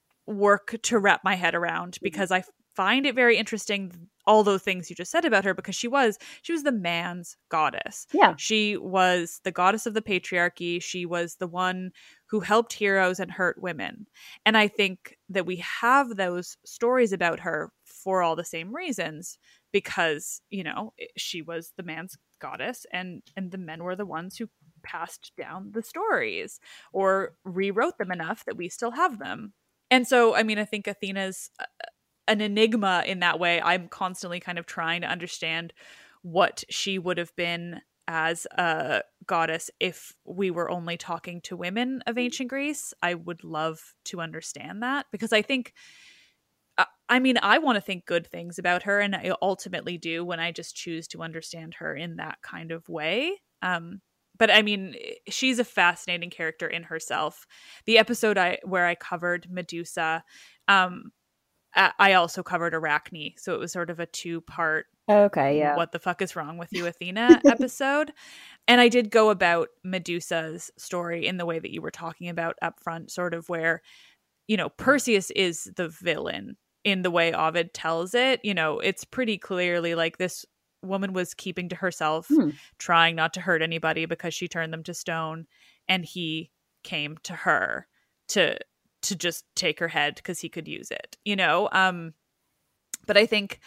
work to wrap my head around, because I find it very interesting, all those things you just said about her, because she was she was the man's goddess. Yeah. She was the goddess of the patriarchy. She was the one who helped heroes and hurt women. And I think that we have those stories about her for all the same reasons, because, you know, she was the man's goddess, and and the men were the ones who passed down the stories or rewrote them enough that we still have them. And so, I mean, I think Athena's an enigma in that way. I'm constantly kind of trying to understand what she would have been as a goddess if we were only talking to women of ancient Greece. I would love to understand that, because I think, I mean, I want to think good things about her, and I ultimately do when I just choose to understand her in that kind of way. Um, but I mean, she's a fascinating character in herself. The episode I where I covered Medusa, um, I also covered Arachne, so it was sort of a two-part okay, yeah. what the fuck is wrong with you, Athena episode. And I did go about Medusa's story in the way that you were talking about up front, sort of where, you know, Perseus is the villain in the way Ovid tells it. You know, it's pretty clearly like this woman was keeping to herself, hmm. trying not to hurt anybody because she turned them to stone, and he came to her to to just take her head because he could use it, you know? Um, but I think,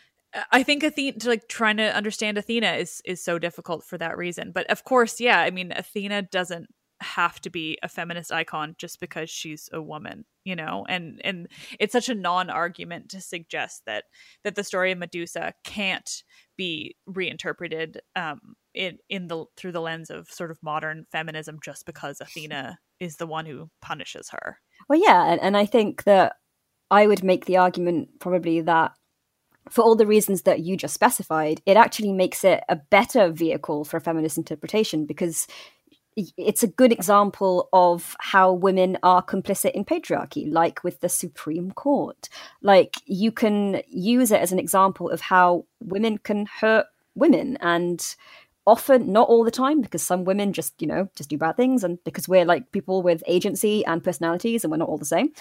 I think Athena, like trying to understand Athena is, is so difficult for that reason. But of course, yeah, I mean, Athena doesn't have to be a feminist icon just because she's a woman, you know? And, and it's such a non-argument to suggest that, that the story of Medusa can't be reinterpreted um, in, in the, through the lens of sort of modern feminism just because Athena is the one who punishes her. Well, yeah, and, and I think that I would make the argument probably that for all the reasons that you just specified, it actually makes it a better vehicle for a feminist interpretation, because it's a good example of how women are complicit in patriarchy, like with the Supreme Court. Like, you can use it as an example of how women can hurt women, and often, not all the time, because some women just, you know, just do bad things, and because we're like people with agency and personalities and we're not all the same.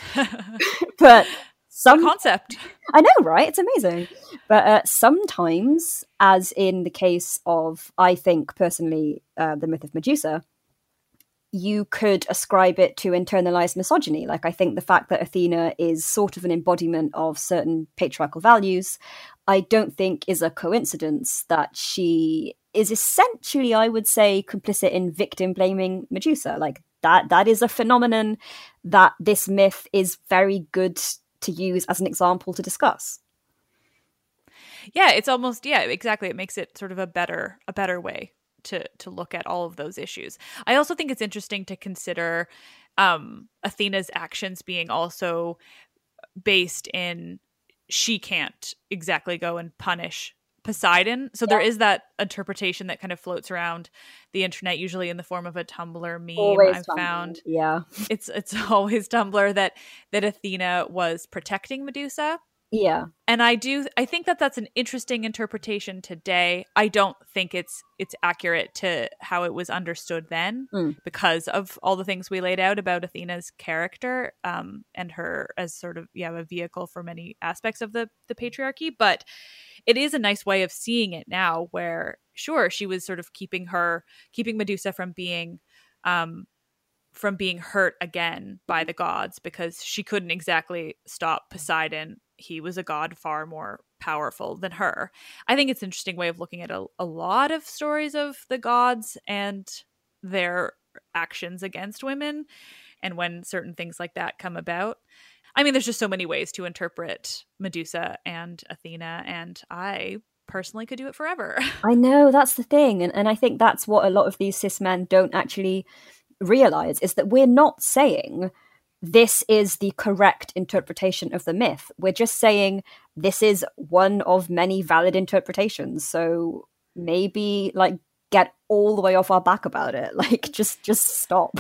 But some concept. I know, right? It's amazing. But uh, sometimes, as in the case of, I think personally, uh, the myth of Medusa, you could ascribe it to internalized misogyny. Like, I think the fact that Athena is sort of an embodiment of certain patriarchal values, I don't think is a coincidence that she is essentially, I would say, complicit in victim blaming Medusa. Like, that that is a phenomenon that this myth is very good to use as an example to discuss. Yeah, it's almost, yeah, exactly. It makes it sort of a better a better way to to look at all of those issues. I also think it's interesting to consider um, Athena's actions being also based in, she can't exactly go and punish Poseidon. So Yeah. there is that interpretation that kind of floats around the internet, usually in the form of a Tumblr meme. Always I've Tumblr. found Yeah. it's it's always Tumblr that that Athena was protecting Medusa. Yeah. And I do I think that that's an interesting interpretation today. I don't think it's it's accurate to how it was understood then Mm. because of all the things we laid out about Athena's character um, and her as sort of yeah a vehicle for many aspects of the the patriarchy. But it is a nice way of seeing it now, where sure she was sort of keeping her keeping Medusa from being um, from being hurt again by the gods because she couldn't exactly stop Poseidon. He was a god far more powerful than her. I think it's an interesting way of looking at a, a lot of stories of the gods and their actions against women and when certain things like that come about. I mean, there's just so many ways to interpret Medusa and Athena, and I personally could do it forever. I know, that's the thing. And, and I think that's what a lot of these cis men don't actually realize, is that we're not saying this is the correct interpretation of the myth. We're just saying this is one of many valid interpretations. So maybe like get all the way off our back about it. Like just just stop.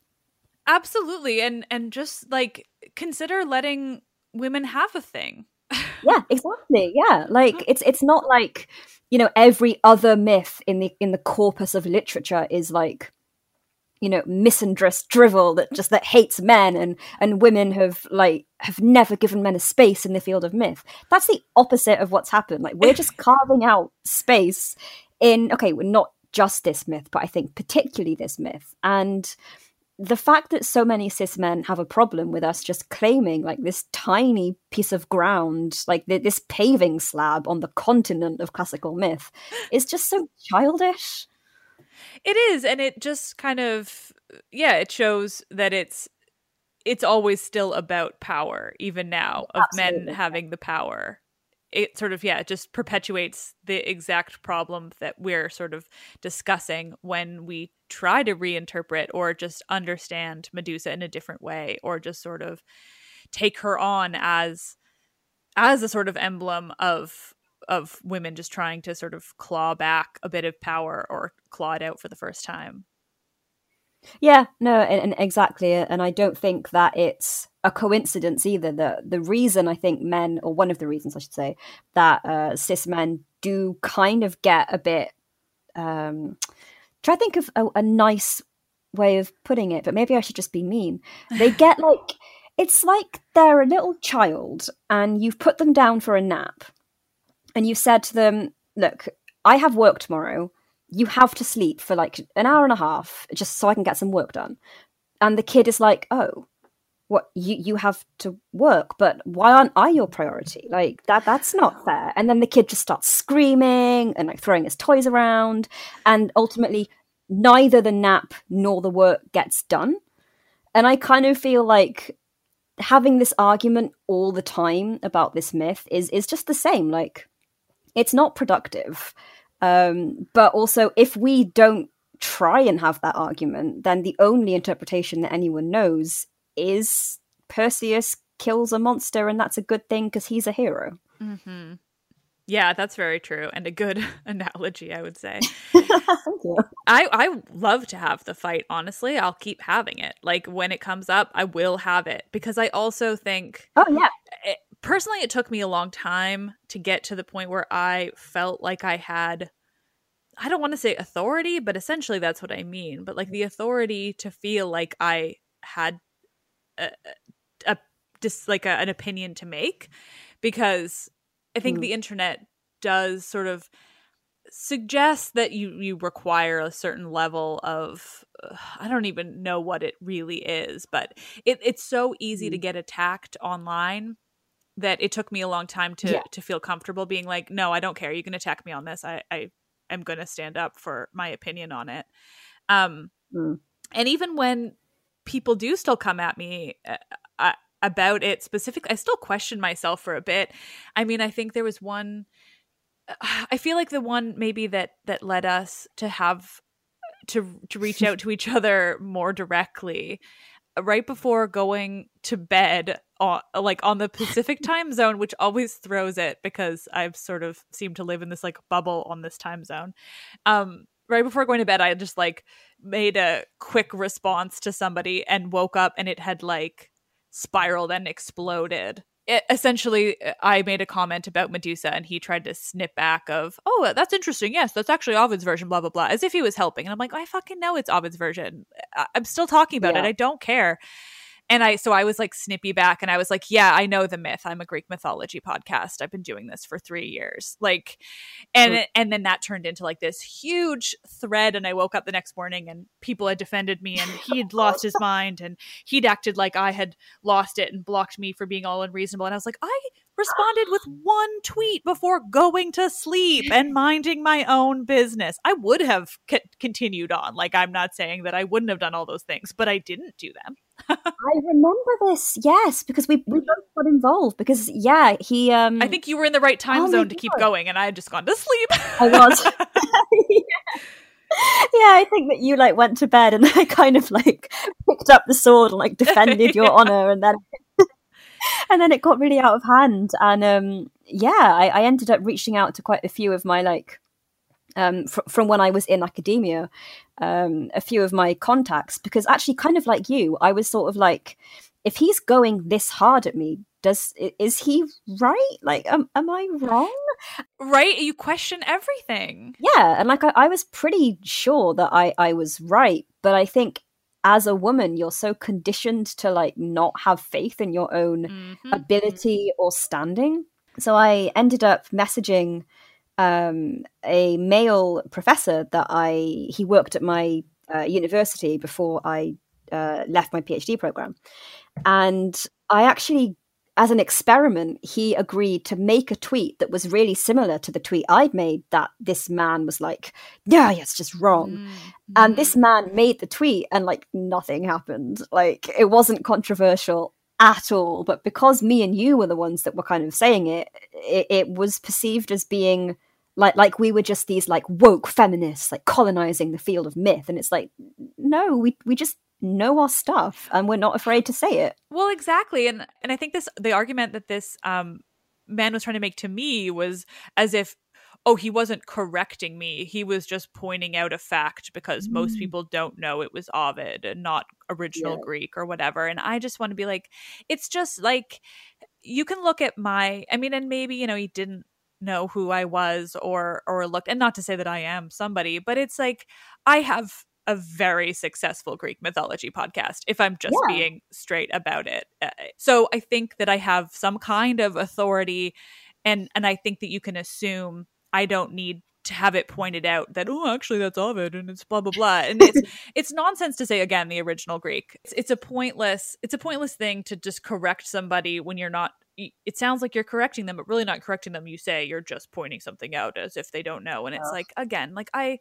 Absolutely. And and just like consider letting women have a thing. Yeah, exactly. Yeah. Like it's it's not like, you know, every other myth in the in the corpus of literature is like, you know, misandrist drivel that just that hates men, and and women have like have never given men a space in the field of myth. That's the opposite of what's happened. Like we're just carving out space in, okay, we're not just this myth, but I think particularly this myth. And the fact that so many cis men have a problem with us just claiming like this tiny piece of ground, like th- this paving slab on the continent of classical myth, is just so childish. It is, and it just kind of yeah, it shows that it's it's always still about power, even now, of Absolutely. men having the power. It sort of yeah, it just perpetuates the exact problem that we're sort of discussing when we try to reinterpret or just understand Medusa in a different way, or just sort of take her on as as a sort of emblem of of women just trying to sort of claw back a bit of power or claw it out for the first time. Yeah, no, and, and exactly. And I don't think that it's a coincidence either. The the reason I think men, or one of the reasons I should say, that uh, cis men do kind of get a bit, um, try to think of a, a nice way of putting it, but maybe I should just be mean. They get like, it's like they're a little child and you've put them down for a nap. And you said to them, look, I have work tomorrow. You have to sleep for like an hour and a half just so I can get some work done. And the kid is like, oh, what, you, you have to work, but why aren't I your priority? Like that, that's not fair. And then the kid just starts screaming and like throwing his toys around. And ultimately neither the nap nor the work gets done. And I kind of feel like having this argument all the time about this myth is, is just the same. Like, it's not productive. Um, but also, if we don't try and have that argument, then the only interpretation that anyone knows is Perseus kills a monster, and that's a good thing because he's a hero. Mm-hmm. Yeah, that's very true. And a good analogy, I would say. Thank you. I, I love to have the fight, honestly. I'll keep having it. Like, when it comes up, I will have it. Because I also think... Oh, yeah. It, personally, it took me a long time to get to the point where I felt like I had... I don't want to say authority, but essentially that's what I mean. But, like, the authority to feel like I had a, a, just, like, a, an opinion to make. Because... I think mm. the internet does sort of suggest that you, you require a certain level of, uh, I don't even know what it really is, but it, it's so easy mm. to get attacked online that it took me a long time to, yeah. to feel comfortable being like, no, I don't care. You can attack me on this. I, I am going to stand up for my opinion on it. Um, mm. And even when people do still come at me, uh, I, about it specifically, I still question myself for a bit. I mean, I think there was one, I feel like the one maybe that that led us to have to to reach out to each other more directly right before going to bed on, like on the Pacific time zone, which always throws it because I've sort of seemed to live in this like bubble on this time zone. Um, right before going to bed, I just like made a quick response to somebody and woke up and it had like spiraled and exploded. It, essentially, I made a comment about Medusa and he tried to snip back of, oh, that's interesting. Yes, that's actually Ovid's version, blah, blah, blah, as if he was helping. And I'm like, I fucking know it's Ovid's version. I- I'm still talking about yeah. it. I don't care. And I, so I was like snippy back and I was like, yeah, I know the myth. I'm a Greek mythology podcast. I've been doing this for three years. Like, and, mm. and then that turned into like this huge thread. And I woke up the next morning and people had defended me and he'd lost his mind and he'd acted like I had lost it and blocked me for being all unreasonable. And I was like, I responded with one tweet before going to sleep and minding my own business. I would have c- continued on. Like, I'm not saying that I wouldn't have done all those things, but I didn't do them. I remember this, yes, because we we both got involved. Because yeah, he. Um... I think you were in the right time oh zone to keep going, and I had just gone to sleep. I was. yeah. yeah, I think that you like went to bed, and I kind of like picked up the sword and like defended your yeah. honor, and then and then it got really out of hand. And um, yeah, I, I ended up reaching out to quite a few of my like. Um, fr- from when I was in academia, um, a few of my contacts, because actually kind of like you, I was sort of like, if he's going this hard at me, does is he right? Like, am, am I wrong? Right? You question everything. Yeah. And like, I, I was pretty sure that I, I was right. But I think as a woman, you're so conditioned to like not have faith in your own mm-hmm. ability or standing. So I ended up messaging um a male professor that I he worked at my uh, university before I uh, left my PhD program, and I actually, as an experiment, he agreed to make a tweet that was really similar to the tweet I'd made, that this man was like, yeah, yeah, it's just wrong. Mm-hmm. And this man made the tweet and like nothing happened. Like, it wasn't controversial at all, but because me and you were the ones that were kind of saying it, it, it was perceived as being like like we were just these like woke feminists like colonizing the field of myth. And it's like, no, we we just know our stuff and we're not afraid to say it. Well, exactly. And and I think this the argument that this um man was trying to make to me was as if, oh, he wasn't correcting me. He was just pointing out a fact because mm. most people don't know it was Ovid and not original yeah. Greek or whatever. And I just want to be like, it's just like, you can look at my, I mean, and maybe, you know, he didn't know who I was or or looked, and not to say that I am somebody, but it's like, I have a very successful Greek mythology podcast, if I'm just yeah. being straight about it. So I think that I have some kind of authority, and and I think that you can assume I don't need to have it pointed out that, oh, actually that's Ovid and it's blah blah blah. And it's it's nonsense to say, again, the original Greek. It's, it's a pointless it's a pointless thing to just correct somebody when you're not. It sounds like you're correcting them, but really not correcting them. You say you're just pointing something out as if they don't know. And it's like, again, like I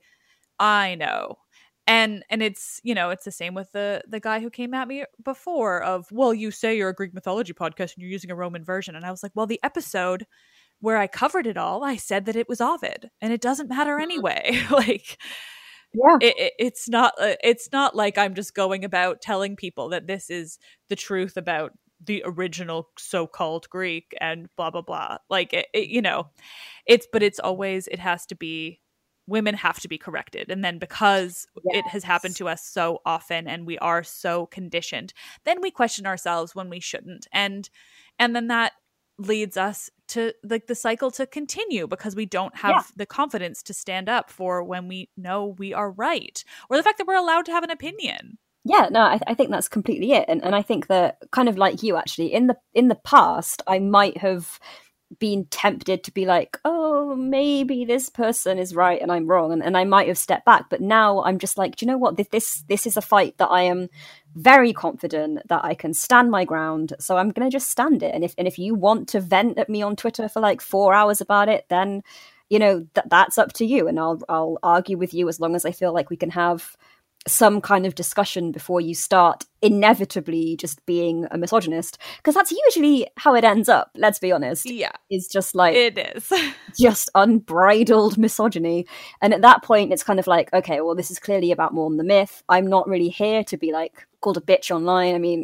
I know. And and it's, you know, it's the same with the the guy who came at me before of, well, you say you're a Greek mythology podcast and you're using a Roman version. And I was like, well, the episode where I covered it all, I said that it was Ovid, and it doesn't matter anyway. Like, yeah, it, it, it's not uh, it's not like I'm just going about telling people that this is the truth about the original so-called Greek and blah blah blah. Like, it, it, you know, it's but it's always it has to be. Women have to be corrected. And then because yes. it has happened to us so often and we are so conditioned, then we question ourselves when we shouldn't. And and then that leads us to like the cycle to continue because we don't have yeah. the confidence to stand up for when we know we are right, or the fact that we're allowed to have an opinion. Yeah, no, I, th- I think that's completely it. And and I think that kind of like you, actually, in the in the past, I might have been tempted to be like, oh, maybe this person is right and I'm wrong, and, and I might have stepped back. But now I'm just like, do you know what? This, this this is a fight that I am very confident that I can stand my ground. So I'm gonna just stand it. And if and if you want to vent at me on Twitter for like four hours about it, then you know that that's up to you. And I'll I'll argue with you as long as I feel like we can have some kind of discussion before you start inevitably just being a misogynist, because that's usually how it ends up, let's be honest. Yeah, is just like it is just unbridled misogyny. And at that point it's kind of like, okay, well, this is clearly about more than the myth. I'm not really here to be like called a bitch online. I mean,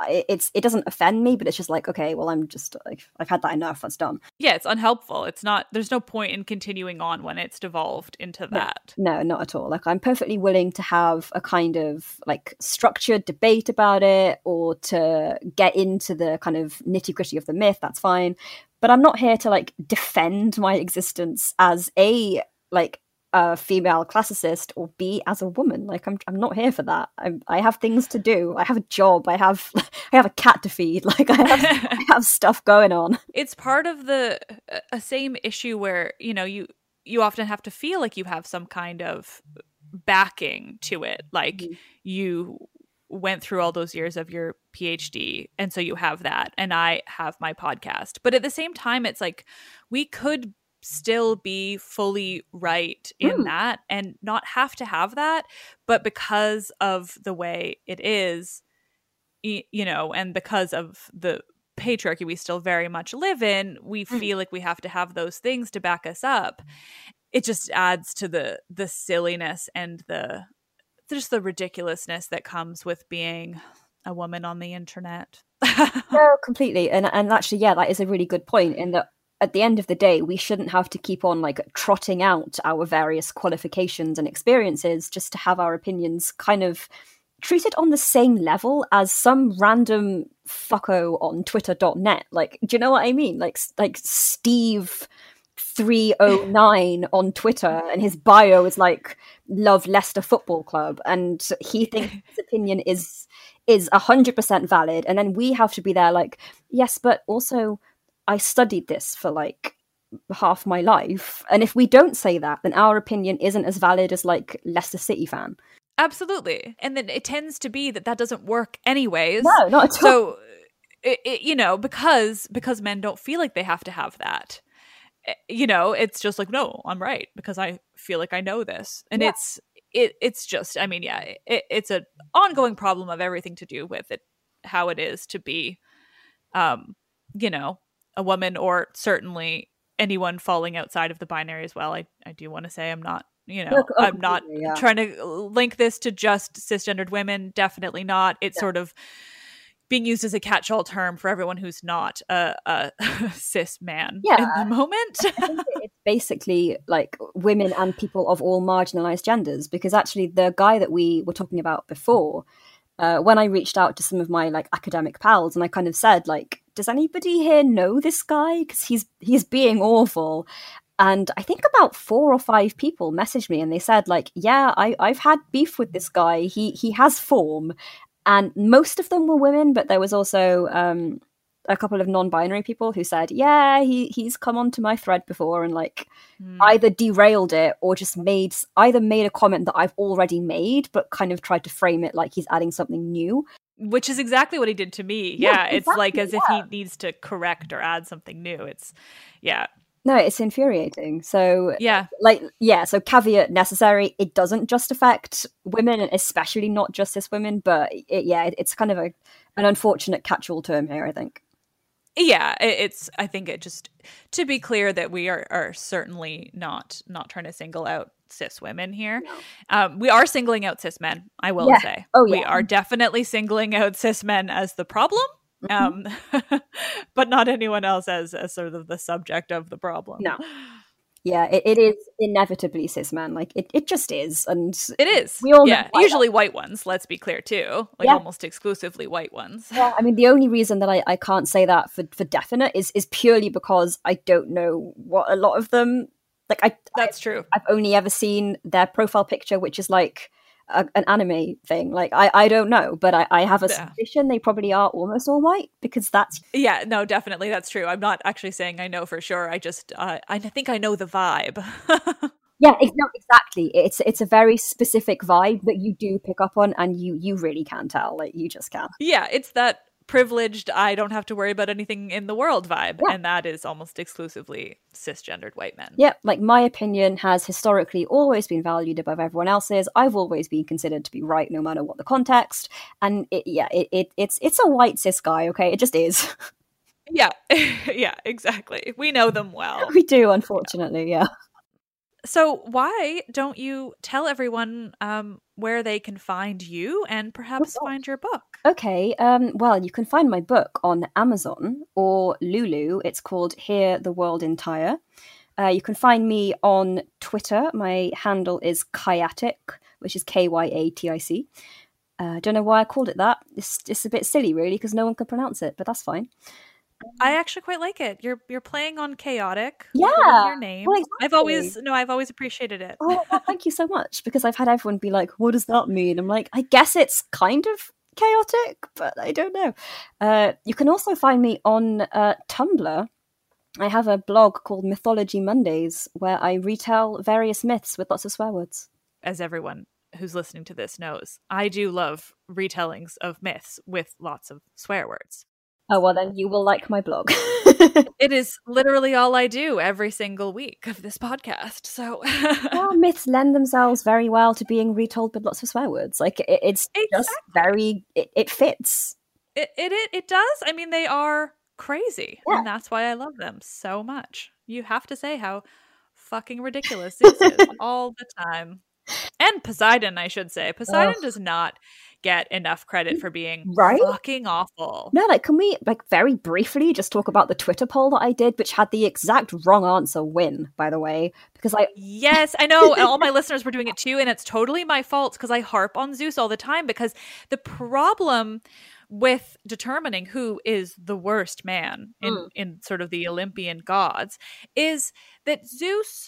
it's it doesn't offend me, but it's just like, okay, well, I'm just like, I've had that enough. That's done. Yeah, it's unhelpful. It's not, there's no point in continuing on when it's devolved into that. No, no, not at all. Like, I'm perfectly willing to have a kind of like structured debate about it, or to get into the kind of nitty gritty of the myth. That's fine. But I'm not here to like defend my existence as a like a female classicist, or B, as a woman. Like, I'm I'm not here for that. I'm, I have things to do. I have a job. I have I have a cat to feed. Like, I have, I have stuff going on. It's part of the a same issue where, you know, you you often have to feel like you have some kind of backing to it. Like, mm-hmm. you went through all those years of your PhD, and so you have that, and I have my podcast. But at the same time, it's like, we could still be fully right in mm. that and not have to have that, but because of the way it is, you know, and because of the patriarchy we still very much live in, we mm. feel like we have to have those things to back us up. It just adds to the the silliness and the just the ridiculousness that comes with being a woman on the internet. No, completely. And and actually, yeah, that is a really good point, in that at the end of the day, we shouldn't have to keep on like trotting out our various qualifications and experiences just to have our opinions kind of treated on the same level as some random fucko on twitter dot net. Like, do you know what I mean? Like, like Steve three oh nine on Twitter, and his bio is like, love Leicester Football Club, and he thinks his opinion is is one hundred percent valid, and then we have to be there like, yes, but also I studied this for like half my life, and if we don't say that, then our opinion isn't as valid as like Leicester City fan. Absolutely. And then it tends to be that that doesn't work anyways. No, not at all. So it, it, you know, because because men don't feel like they have to have that, you know, it's just like, no, I'm right because I feel like I know this. And yeah. it's it it's just, I mean, yeah, it, it's an ongoing problem of everything to do with it, how it is to be um you know, a woman, or certainly anyone falling outside of the binary as well. I, I do want to say I'm not, you know, oh, I'm not yeah. trying to link this to just cisgendered women. Definitely not. It's yeah. sort of being used as a catch-all term for everyone who's not a, a cis man yeah. in the moment. I think it's basically like women and people of all marginalized genders, because actually the guy that we were talking about before, uh, when I reached out to some of my like academic pals, and I kind of said like, does anybody here know this guy? Because he's he's being awful. And I think about four or five people messaged me, and they said like, yeah, I, I've had beef with this guy. He he has form. And most of them were women, but there was also um, a couple of non-binary people who said, yeah, he he's come onto my thread before and like mm. either derailed it or just made either made a comment that I've already made, but kind of tried to frame it like he's adding something new. Which is exactly what he did to me. Yeah, yeah exactly, it's like as yeah. if he needs to correct or add something new. It's, yeah. No, it's infuriating. So, yeah. Like, yeah, so caveat necessary, it doesn't just affect women, and especially not just cis women, but it, yeah, it, it's kind of a an unfortunate catch-all term here, I think. Yeah, it, it's, I think it just, to be clear that we are, are certainly not not trying to single out cis women here. No. Um, we are singling out cis men, I will yeah. say. Oh, yeah. We are definitely singling out cis men as the problem. Um, but not anyone else as, as sort of the subject of the problem. No. Yeah, it, it is inevitably cis men. Like, it, it just is. And it is. We all yeah, usually that. White ones, let's be clear, too. Like, yeah. almost exclusively white ones. Yeah, I mean, the only reason that I, I can't say that for, for definite is, is purely because I don't know what a lot of them... Like, I That's I, true. I've only ever seen their profile picture, which is like... A, an anime thing. Like, I, I don't know, but I, I have a yeah. suspicion they probably are almost all white, because that's... Yeah, no, definitely, that's true. I'm not actually saying I know for sure. I just, uh, I think I know the vibe. Yeah, it, no, exactly. It's it's a very specific vibe that you do pick up on, and you, you really can tell. Like, you just can. Yeah, it's that privileged, I don't have to worry about anything in the world vibe, yeah. and that is almost exclusively cisgendered white men. Yeah, like, my opinion has historically always been valued above everyone else's. I've always been considered to be right no matter what the context, and it, yeah, it, it it's it's a white cis guy, okay? It just is. Yeah, yeah, exactly. We know them well. We do, unfortunately, yeah. So why don't you tell everyone um, where they can find you and perhaps Oh, find your book. Okay, um, well, you can find my book on Amazon or Lulu. It's called Hear the World Entire. Uh, you can find me on Twitter. My handle is Kyatic, which is K Y A T I C. I uh, don't know why I called it that. It's, it's a bit silly, really, because no one can pronounce it, but that's fine. I actually quite like it. You're you're playing on chaotic. Yeah, with your name. well, exactly. I've always no, I've always appreciated it. Oh, well, thank you so much, because I've had everyone be like, "What does that mean?" I'm like, I guess it's kind of chaotic, but I don't know. Uh, you can also find me on uh, Tumblr. I have a blog called Mythology Mondays where I retell various myths with lots of swear words. As everyone who's listening to this knows, I do love retellings of myths with lots of swear words. Oh, well, then you will like my blog. It is literally all I do every single week of this podcast. So, well, myths lend themselves very well to being retold with lots of swear words. Like, it, it's exactly. just very, it, it fits. It, it it it does. I mean, they are crazy, Yeah. and that's why I love them so much. You have to say how fucking ridiculous Zeus is all the time. And Poseidon, I should say. Poseidon Ugh. does not get enough credit for being Right? fucking awful. No, like, can we, like, very briefly just talk about the Twitter poll that I did, which had the exact wrong answer win, by the way? Because I... Yes, I know. All my listeners were doing it too, and it's totally my fault because I harp on Zeus all the time, because the problem with determining who is the worst man in, Mm. in sort of the Olympian gods is that Zeus...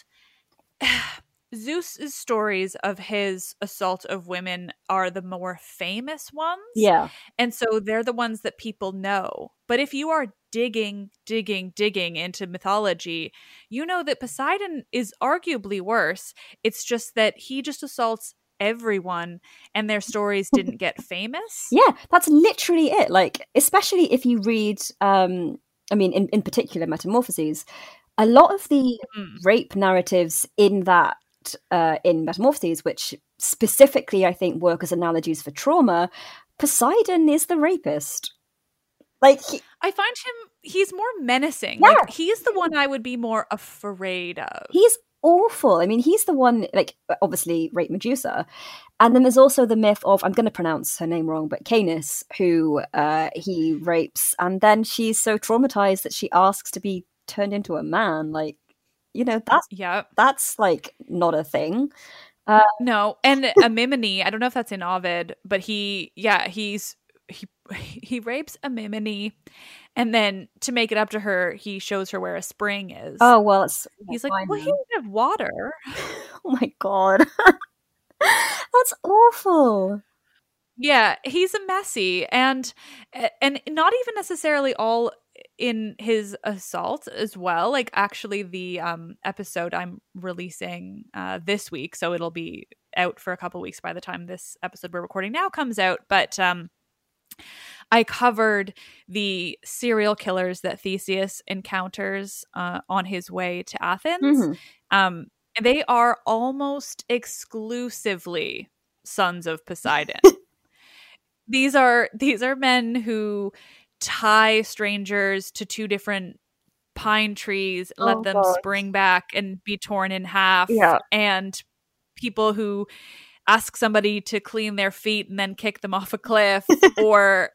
Zeus's stories of his assault of women are the more famous ones. Yeah. And so they're the ones that people know. But if you are digging, digging, digging into mythology, you know that Poseidon is arguably worse. It's just that he just assaults everyone and their stories didn't get famous. Yeah, that's literally it. Like, especially if you read, um, I mean, in, in particular, Metamorphoses, a lot of the Mm. rape narratives in that, uh, in Metamorphoses, which specifically I think work as analogies for trauma, Poseidon is the rapist. Like, he, I find him, he's more menacing. Yeah. Like, he's the one I would be more afraid of. he's awful. I mean, he's the one, like, obviously rape Medusa. And then there's also the myth of, I'm going to pronounce her name wrong, but Canis, who uh, he rapes. And then she's so traumatized that she asks to be turned into a man. Like, you know, that's, Yeah. that's like not a thing. No, and Amimone, I don't know if that's in Ovid, but he, yeah, he's he he rapes Amimone, and then to make it up to her, he shows her where a spring is. Oh, well, it's... he's like, fine well, he then. doesn't have water. Oh my God. That's awful. Yeah, he's a messy, and and not even necessarily all in his assault as well. Like, actually, the um episode I'm releasing uh this week, so it'll be out for a couple weeks by the time this episode we're recording now comes out. But um, I covered the serial killers that Theseus encounters uh, on his way to Athens. Mhm. Um, and they are almost exclusively sons of Poseidon. These are these are men who tie strangers to two different pine trees, let Oh, them God. spring back and be torn in half, Yeah. and people who ask somebody to clean their feet and then kick them off a cliff, or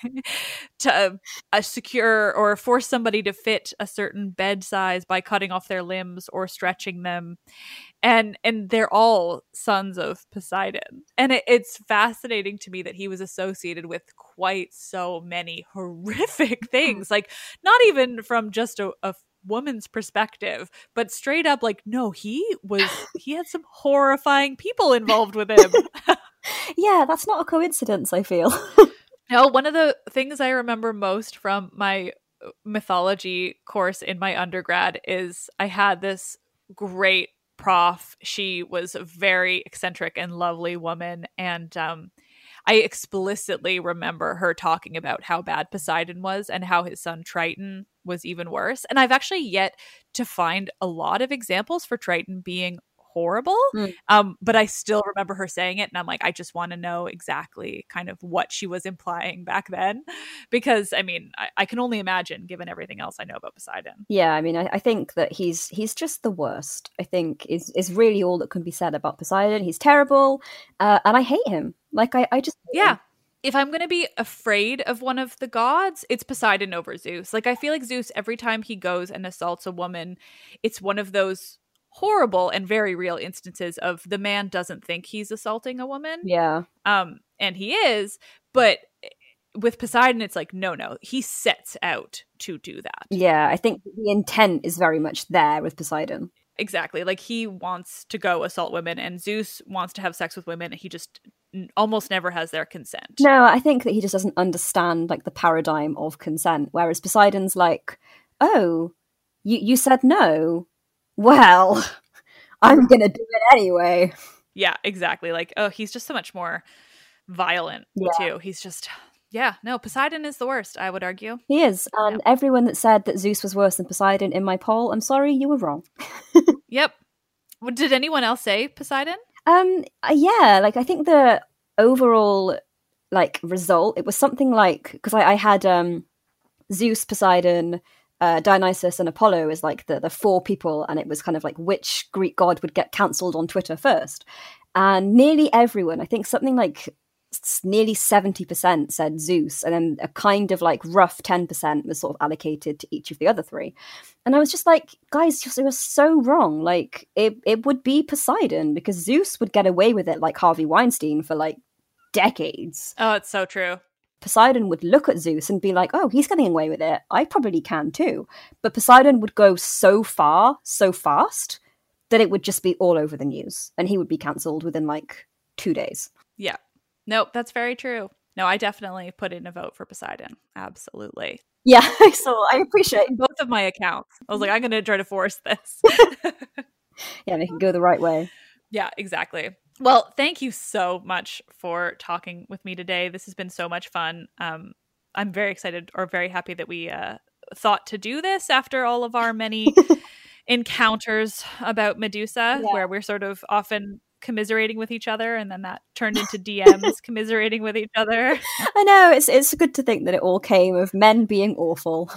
to uh, secure or force somebody to fit a certain bed size by cutting off their limbs or stretching them. And and they're all sons of Poseidon. And it, it's fascinating to me that he was associated with quite so many horrific things. Like, not even from just a, a woman's perspective, but straight up, like, no, he was, he had some horrifying people involved with him. Yeah, that's not a coincidence, I feel. No, one of the things I remember most from my mythology course in my undergrad is I had this great prof. She was a very eccentric and lovely woman, and um, I explicitly remember her talking about how bad Poseidon was and how his son Triton was even worse. And I've actually yet to find a lot of examples for Triton being horrible. Mm. Um, but I still remember her saying it. And I'm like, I just want to know exactly kind of what she was implying back then. Because, I mean, I, I can only imagine given everything else I know about Poseidon. Yeah, I mean, I, I think that he's he's just the worst, I think, is, is really all that can be said about Poseidon. He's terrible. Uh, and I hate him. Like, I, I just... Yeah. Him. If I'm going to be afraid of one of the gods, it's Poseidon over Zeus. Like, I feel like Zeus, every time he goes and assaults a woman, it's one of those horrible and very real instances of the man doesn't think he's assaulting a woman. Yeah. Um, and he is, but with Poseidon, it's like, no, no, he sets out to do that. Yeah, I think the intent is very much there with Poseidon. Exactly. Like, he wants to go assault women, and Zeus wants to have sex with women. He just n- almost never has their consent. No, I think that he just doesn't understand, like, the paradigm of consent. Whereas Poseidon's like, oh, you, you said no? Well, I'm going to do it anyway. Yeah, exactly. Like, oh, he's just so much more violent, yeah. too. He's just... Yeah, no, Poseidon is the worst, I would argue. He is. And yeah. everyone that said that Zeus was worse than Poseidon in my poll, I'm sorry, you were wrong. Yep. Did anyone else say Poseidon? Um, yeah, like I think the overall like result, it was something like, because I, I had um, Zeus, Poseidon, uh, Dionysus and Apollo as like the, the four people, and it was kind of like which Greek god would get cancelled on Twitter first. And nearly everyone, I think something like nearly seventy percent said Zeus, and then a kind of like rough ten percent was sort of allocated to each of the other three. And I was just like, guys, you were so wrong. Like, it, it would be Poseidon, because Zeus would get away with it like Harvey Weinstein for like decades. Oh, it's so true. Poseidon would look at Zeus and be like, oh, he's getting away with it. I probably can too. But Poseidon would go so far, so fast, that it would just be all over the news, and he would be cancelled within like two days. Yeah. Nope, that's very true. No, I definitely put in a vote for Poseidon. Absolutely. Yeah, so I appreciate both of my accounts. I was like, I'm going to try to force this. Yeah, make it go the right way. Yeah, exactly. Well, thank you so much for talking with me today. This has been so much fun. Um, I'm very excited or very happy that we uh, thought to do this after all of our many encounters about Medusa, yeah. where we're sort of often commiserating with each other, and then that turned into D Ms commiserating with each other. I know, it's it's good to think that it all came of men being awful.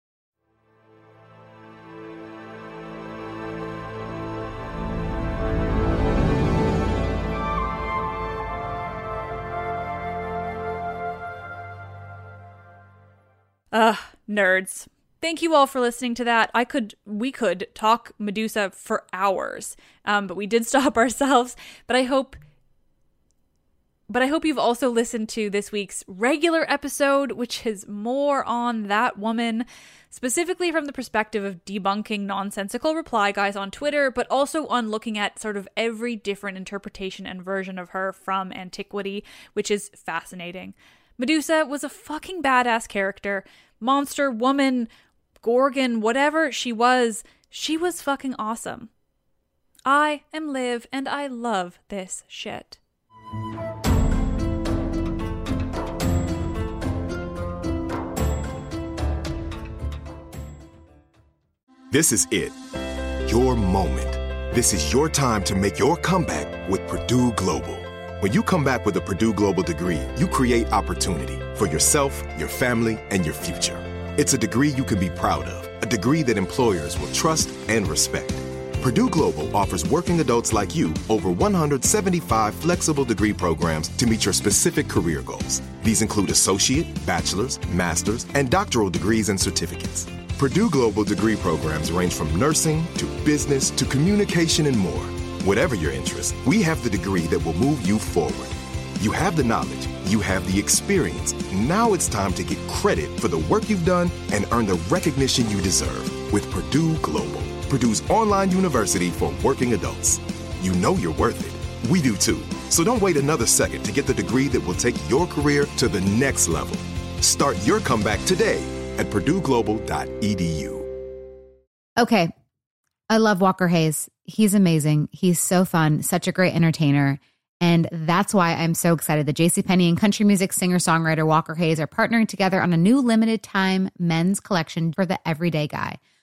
Ugh, nerds. Thank you all for listening to that. I could, we could talk Medusa for hours, um, but we did stop ourselves. But I hope, but I hope you've also listened to this week's regular episode, which is more on that woman, specifically from the perspective of debunking nonsensical reply guys on Twitter, but also on looking at sort of every different interpretation and version of her from antiquity, which is fascinating. Medusa was a fucking badass character, monster, woman, Gorgon, whatever she was, she was fucking awesome. I am Liv, and I love this shit. This is it. Your moment. This is your time to make your comeback with Purdue Global. When you come back with a Purdue Global degree, you create opportunity for yourself, your family, and your future. It's a degree you can be proud of, a degree that employers will trust and respect. Purdue Global offers working adults like you over one hundred seventy-five flexible degree programs to meet your specific career goals. These include associate, bachelor's, master's, and doctoral degrees and certificates. Purdue Global degree programs range from nursing to business to communication and more. Whatever your interest, we have the degree that will move you forward. You have the knowledge, you have the experience. Now it's time to get credit for the work you've done and earn the recognition you deserve with Purdue Global, Purdue's online university for working adults. You know you're worth it. We do too. So don't wait another second to get the degree that will take your career to the next level. Start your comeback today at purdue global dot e d u. Okay. I love Walker Hayes. He's amazing. He's so fun, such a great entertainer. And that's why I'm so excited that JCPenney and country music singer-songwriter Walker Hayes are partnering together on a new limited time men's collection for the everyday guy.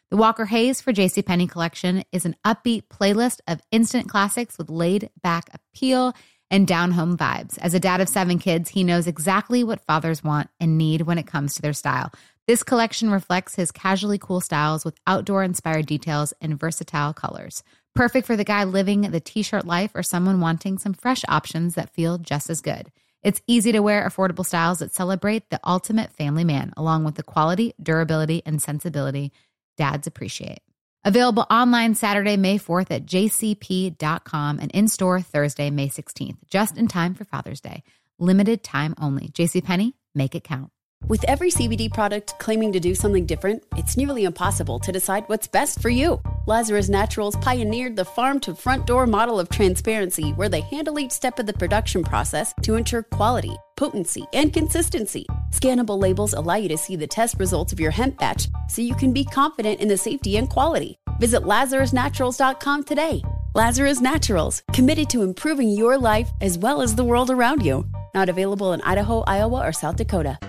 The Walker Hayes for JCPenney collection is an upbeat playlist of instant classics with laid-back appeal and down-home vibes. As a dad of seven kids, he knows exactly what fathers want and need when it comes to their style. This collection reflects his casually cool styles with outdoor-inspired details and versatile colors. Perfect for the guy living the t-shirt life or someone wanting some fresh options that feel just as good. It's easy to wear, affordable styles that celebrate the ultimate family man, along with the quality, durability, and sensibility dads appreciate. Available online Saturday, May fourth at j c p dot com and in-store Thursday, May sixteenth, just in time for Father's Day. Limited time only. JCPenney, make it count. With every C B D product claiming to do something different, it's nearly impossible to decide what's best for you. Lazarus Naturals pioneered the farm-to-front-door model of transparency, where they handle each step of the production process to ensure quality, potency, and consistency. Scannable labels allow you to see the test results of your hemp batch, so you can be confident in the safety and quality. Visit lazarus naturals dot com today. Lazarus Naturals, committed to improving your life as well as the world around you. Not available in Idaho, Iowa, or South Dakota.